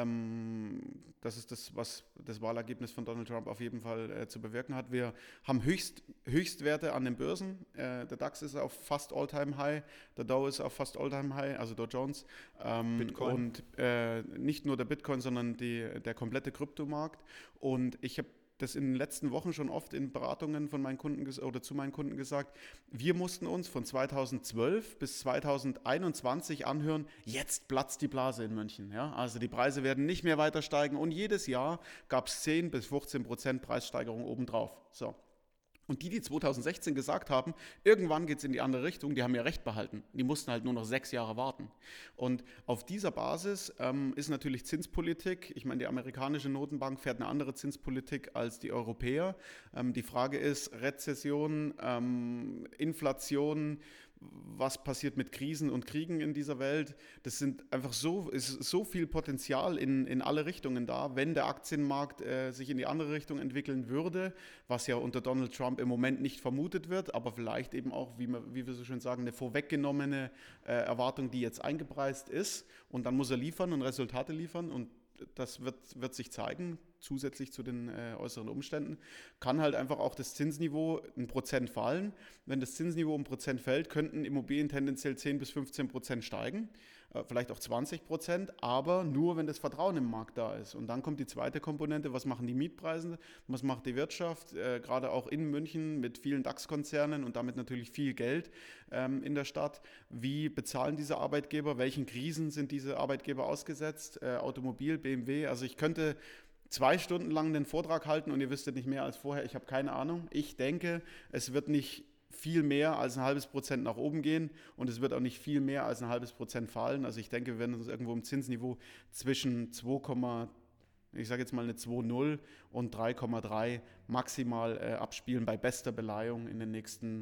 Ähm, das ist das, was das Wahlergebnis von Donald Trump auf jeden Fall äh, zu bewirken hat. Wir haben Höchst, Höchstwerte an den Börsen. Äh, der DAX ist auf fast All-Time-High, der Dow ist auf fast All-Time-High, also Dow Jones. Ähm, Bitcoin. Und äh, nicht nur der Bitcoin, sondern die, der komplette Kryptomarkt. Und ich habe das in den letzten Wochen schon oft in Beratungen von meinen Kunden ges- oder zu meinen Kunden gesagt, wir mussten uns von zweitausendzwölf bis zweitausendeinundzwanzig anhören, jetzt platzt die Blase in München. Ja? Also die Preise werden nicht mehr weiter steigen und jedes Jahr gab es zehn bis fünfzehn Prozent Preissteigerung obendrauf. So. Und die, die zweitausendsechzehn gesagt haben, irgendwann geht es in die andere Richtung, die haben ja recht behalten. Die mussten halt nur noch sechs Jahre warten. Und auf dieser Basis ähm, ist natürlich Zinspolitik, ich meine, die amerikanische Notenbank fährt eine andere Zinspolitik als die Europäer. Ähm, die Frage ist Rezession, ähm, Inflation, was passiert mit Krisen und Kriegen in dieser Welt. Das sind einfach so, ist so viel Potenzial in, in alle Richtungen da, wenn der Aktienmarkt äh, sich in die andere Richtung entwickeln würde, was ja unter Donald Trump im Moment nicht vermutet wird, aber vielleicht eben auch, wie, man, wie wir so schön sagen, eine vorweggenommene äh, Erwartung, die jetzt eingepreist ist und dann muss er liefern und Resultate liefern und das wird, wird sich zeigen, zusätzlich zu den äh, äußeren Umständen, kann halt einfach auch das Zinsniveau ein Prozent fallen. Wenn das Zinsniveau um Prozent fällt, könnten Immobilien tendenziell zehn bis fünfzehn Prozent steigen, äh, vielleicht auch zwanzig Prozent, aber nur, wenn das Vertrauen im Markt da ist. Und dann kommt die zweite Komponente, was machen die Mietpreise, was macht die Wirtschaft, äh, gerade auch in München mit vielen DAX-Konzernen und damit natürlich viel Geld ähm, in der Stadt. Wie bezahlen diese Arbeitgeber, welchen Krisen sind diese Arbeitgeber ausgesetzt, äh, Automobil, B M W, also ich könnte zwei Stunden lang den Vortrag halten und ihr wüsstet nicht mehr als vorher. Ich habe keine Ahnung. Ich denke, es wird nicht viel mehr als ein halbes Prozent nach oben gehen und es wird auch nicht viel mehr als ein halbes Prozent fallen. Also ich denke, wir werden uns irgendwo im Zinsniveau zwischen zwei, ich sage jetzt mal eine zwei Komma null und drei Komma drei maximal äh, abspielen bei bester Beleihung in den nächsten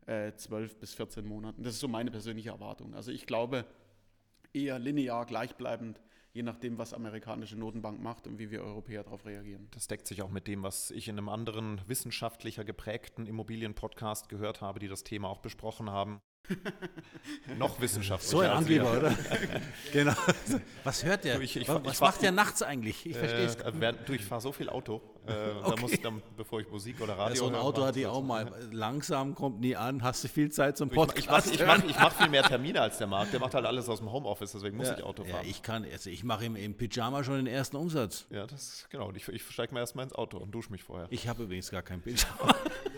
äh, zwölf bis vierzehn Monaten. Das ist so meine persönliche Erwartung. Also ich glaube, eher linear, gleichbleibend, je nachdem, was amerikanische Notenbank macht und wie wir Europäer darauf reagieren. Das deckt sich auch mit dem, was ich in einem anderen wissenschaftlicher geprägten Immobilien-Podcast gehört habe, die das Thema auch besprochen haben. Noch wissenschaftlicher. So ein als Angeber, wir. oder? Genau. Was hört der? Du, ich- ich- was ich was fahr- macht der nachts eigentlich? Ich verstehe es. Äh, während- du, ich fahre so viel Auto, äh, da Okay. muss ich dann, bevor ich Musik oder Radio So ein höre, Auto mach hatte ich auch mal. Langsam, kommt nie an, hast du viel Zeit zum Ich, ma- Podcast ich mache ich mach, ich mach viel mehr Termine als der Marc. Der macht halt alles aus dem Homeoffice, deswegen muss ich Auto Ja, fahren. ich kann, also ich mache im, im Pyjama schon den ersten Umsatz. Ja, das genau. Und ich, ich steige mal erstmal ins Auto und dusche mich vorher. Ich habe übrigens gar kein Pyjama.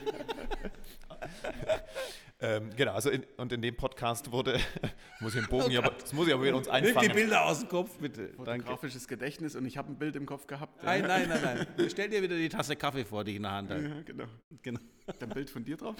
Ähm, genau, also in, und in dem Podcast wurde, muss ich den Bogen hier, aber, das muss ich aber wieder uns einfangen. Bilder aus dem Kopf, bitte. Fotografisches Gedächtnis und ich habe ein Bild im Kopf gehabt. Nein, nein, nein, nein. Stell dir wieder die Tasse Kaffee vor, die ich in der Hand habe. Ja, genau. Genau. Ist ein Bild von dir drauf?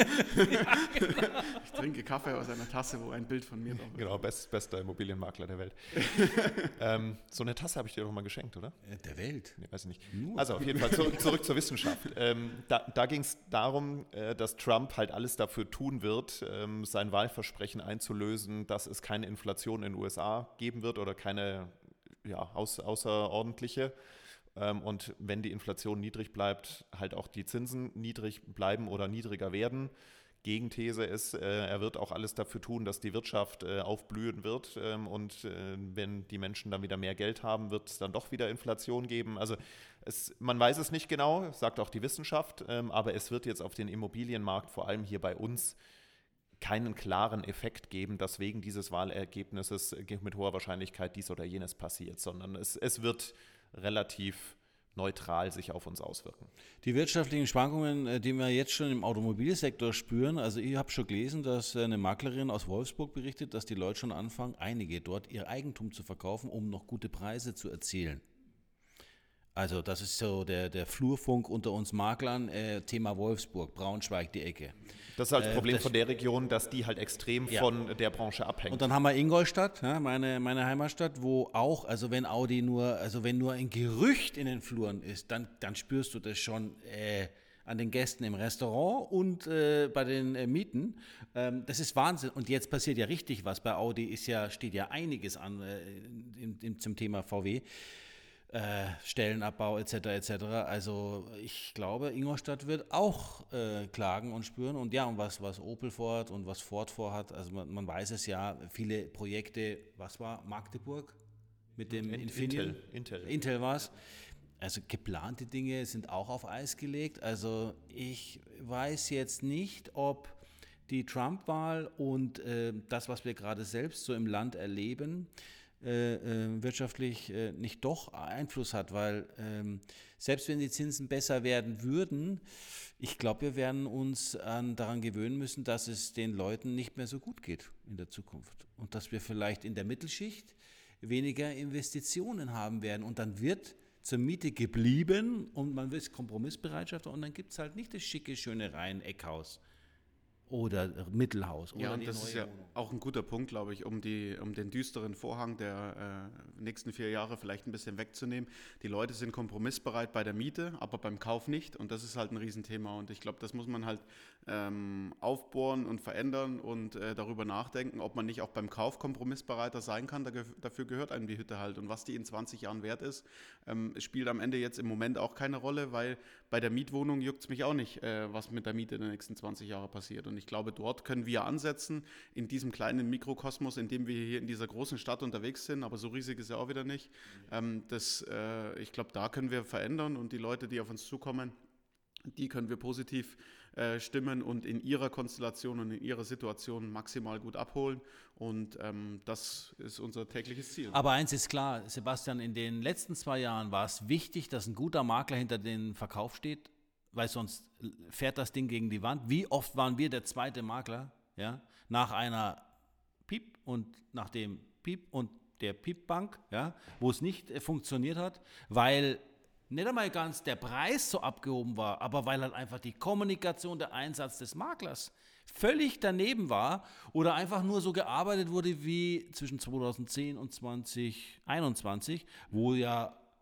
Ich trinke Kaffee aus einer Tasse, wo ein Bild von mir drauf ist. Genau, best, bester Immobilienmakler der Welt. ähm, so eine Tasse habe ich dir doch mal geschenkt, oder? Äh, Der Welt. Nee, weiß ich nicht. Also auf jeden Fall zurück, zurück zur Wissenschaft. Ähm, da da ging es darum, äh, dass Trump halt alles dafür tun wird, ähm, sein Wahlversprechen einzulösen, dass es keine Inflation in den U S A geben wird oder keine ja, aus, außerordentliche. Ähm, und wenn die Inflation niedrig bleibt, halt auch die Zinsen niedrig bleiben oder niedriger werden. Gegenthese ist, äh, er wird auch alles dafür tun, dass die Wirtschaft äh, aufblühen wird. Ähm, und äh, wenn die Menschen dann wieder mehr Geld haben, wird es dann doch wieder Inflation geben. Also es, man weiß es nicht genau, sagt auch die Wissenschaft, ähm, aber es wird jetzt auf den Immobilienmarkt, vor allem hier bei uns, keinen klaren Effekt geben, dass wegen dieses Wahlergebnisses mit hoher Wahrscheinlichkeit dies oder jenes passiert, sondern es, es wird relativ neutral sich auf uns auswirken. Die wirtschaftlichen Schwankungen, äh, die wir jetzt schon im Automobilsektor spüren, also ich habe schon gelesen, dass eine Maklerin aus Wolfsburg berichtet, dass die Leute schon anfangen, einige dort ihr Eigentum zu verkaufen, um noch gute Preise zu erzielen. Also das ist so der, der Flurfunk unter uns Maklern, äh, Thema Wolfsburg, Braunschweig, die Ecke. Das ist halt das Äh, Problem das- von der Region, dass die halt extrem Ja. von der Branche abhängt. Und dann haben wir Ingolstadt, ja, meine, meine Heimatstadt, wo auch, also wenn Audi nur, also wenn nur ein Gerücht in den Fluren ist, dann, dann spürst du das schon äh, an den Gästen im Restaurant und äh, bei den äh, Mieten. Ähm, das ist Wahnsinn. Und jetzt passiert ja richtig was. Bei Audi ist ja, steht ja einiges an äh, im, im, zum Thema V W. Äh, Stellenabbau et cetera et cetera. Also ich glaube, Ingolstadt wird auch äh, klagen und spüren. Und ja, und was, was Opel vorhat und was Ford vorhat, also man, man weiß es ja, viele Projekte, was war Magdeburg mit dem In- Infineon? Intel, Intel. Intel war es. Also geplante Dinge sind auch auf Eis gelegt. Also ich weiß jetzt nicht, ob die Trump-Wahl und äh, das, was wir gerade selbst so im Land erleben, Äh, äh, wirtschaftlich äh, nicht doch Einfluss hat, weil ähm, selbst wenn die Zinsen besser werden würden, ich glaube, wir werden uns an, daran gewöhnen müssen, dass es den Leuten nicht mehr so gut geht in der Zukunft und dass wir vielleicht in der Mittelschicht weniger Investitionen haben werden und dann wird zur Miete geblieben und man will Kompromissbereitschaft und dann gibt es halt nicht das schicke, schöne Reihen-Eckhaus oder Mittelhaus oder Ja, und die das neue ist ja Wohnung. auch ein guter Punkt, glaube ich, um, die, um den düsteren Vorhang der äh, nächsten vier Jahre vielleicht ein bisschen wegzunehmen. Die Leute sind kompromissbereit bei der Miete, aber beim Kauf nicht und das ist halt ein Riesenthema und ich glaube, das muss man halt ähm, aufbohren und verändern und äh, darüber nachdenken, ob man nicht auch beim Kauf kompromissbereiter sein kann. Da, dafür gehört einem die Hütte halt und was die in zwanzig Jahren wert ist, ähm, spielt am Ende jetzt im Moment auch keine Rolle, weil bei der Mietwohnung juckt es mich auch nicht, äh, was mit der Miete in den nächsten zwanzig Jahren passiert und ich glaube, dort können wir ansetzen, in diesem kleinen Mikrokosmos, in dem wir hier in dieser großen Stadt unterwegs sind, aber so riesig ist ja auch wieder nicht. Ähm, das, äh, ich glaube, da können wir verändern und die Leute, die auf uns zukommen, die können wir positiv äh, stimmen und in ihrer Konstellation und in ihrer Situation maximal gut abholen und ähm, das ist unser tägliches Ziel. Aber eins ist klar, Sebastian, in den letzten zwei Jahren war es wichtig, dass ein guter Makler hinter dem Verkauf steht, weil sonst fährt das Ding gegen die Wand. Wie oft waren wir der zweite Makler, ja, nach einer Piep und nach dem Piep und der Piepbank, ja, wo es nicht äh, funktioniert hat, weil nicht einmal ganz der Preis so abgehoben war, aber weil halt einfach die Kommunikation, der Einsatz des Maklers völlig daneben war oder einfach nur so gearbeitet wurde wie zwischen zweitausendzehn und zwanzig einundzwanzig, wo ja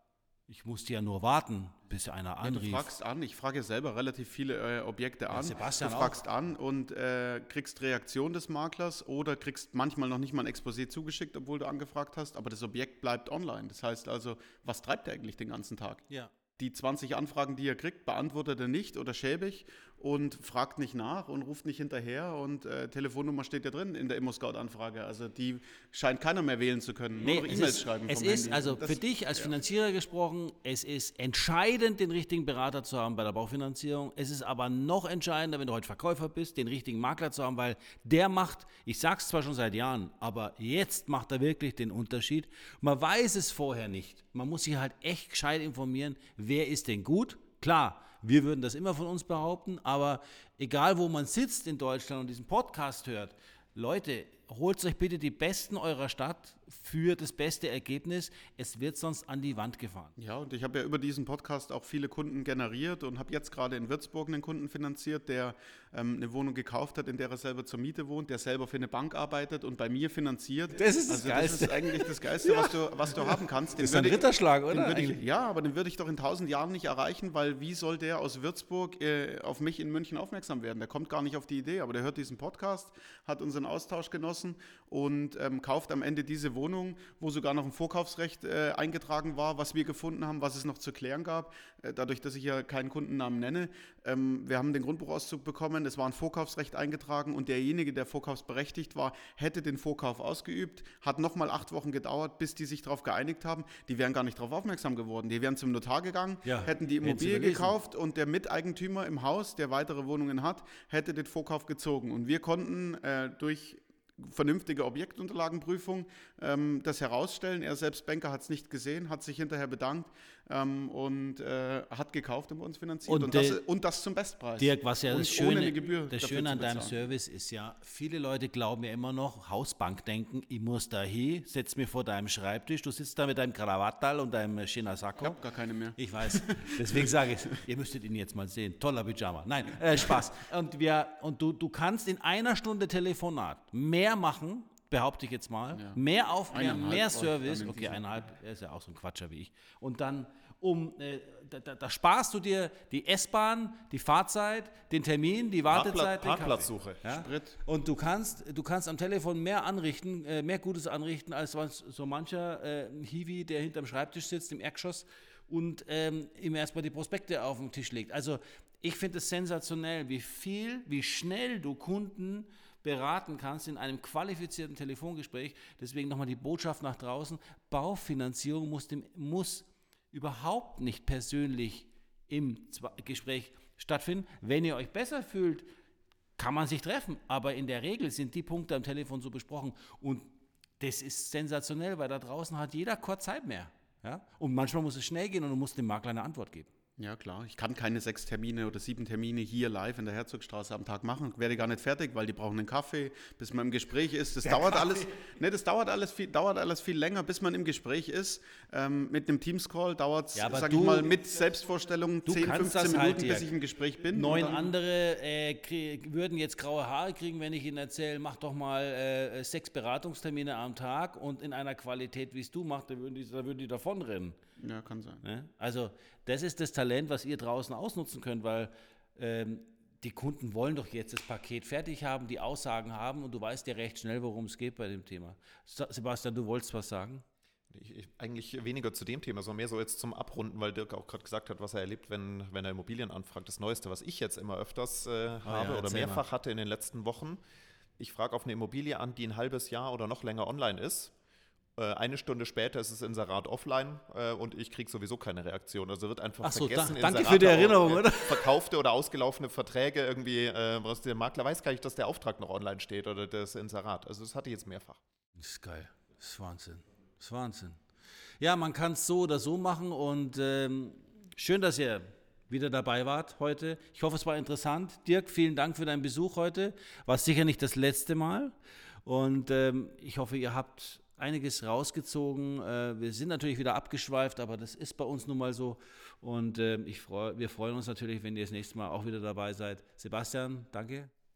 Ich musste ja nur warten, bis einer anrief. Ja, du fragst an, ich frage selber relativ viele äh, Objekte an. Ja, Sebastian du fragst auch. an und äh, kriegst Reaktion des Maklers oder kriegst manchmal noch nicht mal ein Exposé zugeschickt, obwohl du angefragt hast, aber das Objekt bleibt online. Das heißt also, was treibt er eigentlich den ganzen Tag? Ja. Die zwanzig Anfragen, die er kriegt, beantwortet er nicht oder schäbig und fragt nicht nach und ruft nicht hinterher und äh, Telefonnummer steht ja drin in der ImmoScout-Anfrage. Also die scheint keiner mehr wählen zu können, nee, nur noch E-Mails ist, schreiben Es vom ist, Handy. also das, für dich als ja. Finanzierer gesprochen, es ist entscheidend, den richtigen Berater zu haben bei der Baufinanzierung. Es ist aber noch entscheidender, wenn du heute Verkäufer bist, den richtigen Makler zu haben, weil der macht, ich sag's zwar schon seit Jahren, aber jetzt macht er wirklich den Unterschied. Man weiß es vorher nicht. Man muss sich halt echt gescheit informieren, wer ist denn gut? Klar, wir würden das immer von uns behaupten, aber egal wo man sitzt in Deutschland und diesen Podcast hört, Leute, holt euch bitte die Besten eurer Stadt für das beste Ergebnis. Es wird sonst an die Wand gefahren. Ja, und ich habe ja über diesen Podcast auch viele Kunden generiert und habe jetzt gerade in Würzburg einen Kunden finanziert, der ähm, eine Wohnung gekauft hat, in der er selber zur Miete wohnt, der selber für eine Bank arbeitet und bei mir finanziert. Das ist das also Geilste. Das ist eigentlich das Geilste, ja. was, du, was du haben kannst. Den das ist ein ich, Ritterschlag, oder? Ich, ja, aber den würde ich doch in tausend Jahren nicht erreichen, weil wie soll der aus Würzburg äh, auf mich in München aufmerksam werden? Der kommt gar nicht auf die Idee, aber der hört diesen Podcast, hat unseren Austausch genossen und ähm, kauft am Ende diese Wohnung, wo sogar noch ein Vorkaufsrecht äh, eingetragen war, was wir gefunden haben, was es noch zu klären gab, äh, dadurch, dass ich ja keinen Kundennamen nenne. Ähm, wir haben den Grundbuchauszug bekommen, es war ein Vorkaufsrecht eingetragen und derjenige, der vorkaufsberechtigt war, hätte den Vorkauf ausgeübt, hat nochmal acht Wochen gedauert, bis die sich darauf geeinigt haben. Die wären gar nicht darauf aufmerksam geworden. Die wären zum Notar gegangen, ja, hätten die Immobilie gekauft und der Miteigentümer im Haus, der weitere Wohnungen hat, hätte den Vorkauf gezogen. Und wir konnten äh, durch vernünftige Objektunterlagenprüfung ähm, das herausstellen. Er selbst, Banker, hat es nicht gesehen, hat sich hinterher bedankt ähm, und äh, hat gekauft und bei uns finanziert. Und, und, das, äh, und das zum Bestpreis. Dirk, was ja und das Schöne, Gebühr das Schöne an deinem Service ist ja, viele Leute glauben ja immer noch, Hausbank denken, ich muss da hin, setz mich vor deinem Schreibtisch, du sitzt da mit deinem Krawattal und deinem schönen Sakko. Ich habe gar keine mehr. Ich weiß, deswegen sage ich, ihr müsstet ihn jetzt mal sehen, toller Pyjama. Nein, äh, Spaß. Und, wir, und du, du kannst in einer Stunde Telefonat mehr machen, behaupte ich jetzt mal, ja. mehr Aufklären, mehr Service, okay, eineinhalb, er ist ja auch so ein Quatscher wie ich, und dann, um, äh, da, da, da sparst du dir die S-Bahn, die Fahrzeit, den Termin, die Wartezeit, Parkplatzsuche, ja? Sprit. Und du kannst, du kannst am Telefon mehr anrichten, äh, mehr Gutes anrichten, als so mancher äh, Hiwi, der hinterm Schreibtisch sitzt, im Erdgeschoss, und ähm, ihm erstmal die Prospekte auf den Tisch legt. Also ich finde es sensationell, wie viel, wie schnell du Kunden beraten kannst in einem qualifizierten Telefongespräch. Deswegen nochmal die Botschaft nach draußen. Baufinanzierung muss, dem, muss überhaupt nicht persönlich im Gespräch stattfinden. Wenn ihr euch besser fühlt, kann man sich treffen. Aber in der Regel sind die Punkte am Telefon so besprochen. Und das ist sensationell, weil da draußen hat jeder kurz Zeit mehr. Ja? Und manchmal muss es schnell gehen und du musst dem Makler eine Antwort geben. Ja, klar. Ich kann keine sechs Termine oder sieben Termine hier live in der Herzogstraße am Tag machen. Ich werde gar nicht fertig, weil die brauchen einen Kaffee, bis man im Gespräch ist. Das, dauert alles, ne, das dauert, alles viel, dauert alles viel länger, bis man im Gespräch ist. Ähm, mit einem Teamscall dauert es, ja, sag ich mal, mit Selbstvorstellung zehn, fünfzehn Minuten, halt, bis ich im Gespräch bin. Neun andere äh, krieg, würden jetzt graue Haare kriegen, wenn ich ihnen erzähle, mach doch mal äh, sechs Beratungstermine am Tag und in einer Qualität, wie es du machst, da würden die, da würden die davonrennen. Ja, kann sein. Ne? Also das ist das Talent, was ihr draußen ausnutzen könnt, weil ähm, die Kunden wollen doch jetzt das Paket fertig haben, die Aussagen haben und du weißt ja recht schnell, worum es geht bei dem Thema. Sebastian, du wolltest was sagen? Ich, ich, eigentlich weniger zu dem Thema, sondern mehr so jetzt zum Abrunden, weil Dirk auch gerade gesagt hat, was er erlebt, wenn, wenn er Immobilien anfragt. Das Neueste, was ich jetzt immer öfters äh, habe ja, oder mehrfach mal. hatte in den letzten Wochen, ich frage auf eine Immobilie an, die ein halbes Jahr oder noch länger online ist. Eine Stunde später ist das Inserat offline äh, und ich kriege sowieso keine Reaktion. Also wird einfach Ach so, vergessen. da, danke Inserate für die Erinnerung, auch, oder? Verkaufte oder ausgelaufene Verträge irgendwie, äh, was der Makler weiß gar nicht, dass der Auftrag noch online steht oder das Inserat. Also das hatte ich jetzt mehrfach. Das ist geil. Das ist Wahnsinn. Das ist Wahnsinn. Ja, man kann es so oder so machen und ähm, schön, dass ihr wieder dabei wart heute. Ich hoffe, es war interessant. Dirk, vielen Dank für deinen Besuch heute. War sicher nicht das letzte Mal und ähm, ich hoffe, ihr habt einiges rausgezogen. Wir sind natürlich wieder abgeschweift, aber das ist bei uns nun mal so. Und ich freu, wir freuen uns natürlich, wenn ihr das nächste Mal auch wieder dabei seid. Sebastian, danke.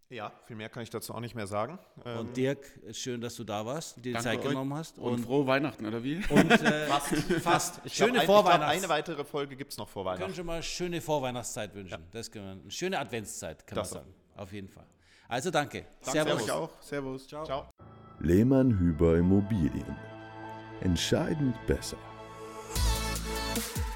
Ja, viel mehr kann ich dazu auch nicht mehr sagen. Ähm, Und Dirk, schön, dass du da warst, dir die Zeit euch. genommen hast. Und, und frohe Weihnachten, oder wie? Und äh, fast. fast. Ich Schöne glaub, ein, Vorweihnachts- ich glaub, eine weitere Folge gibt es noch vor Wir können Weihnachten. schon mal schöne Vorweihnachtszeit wünschen. Ja. Das können wir, eine schöne Adventszeit, kann Das man sagen. Auf jeden Fall. Also danke. Danke, Servus. Euch auch. Servus. Ciao. Ciao. Lehmann Hüber Immobilien. Entscheidend besser.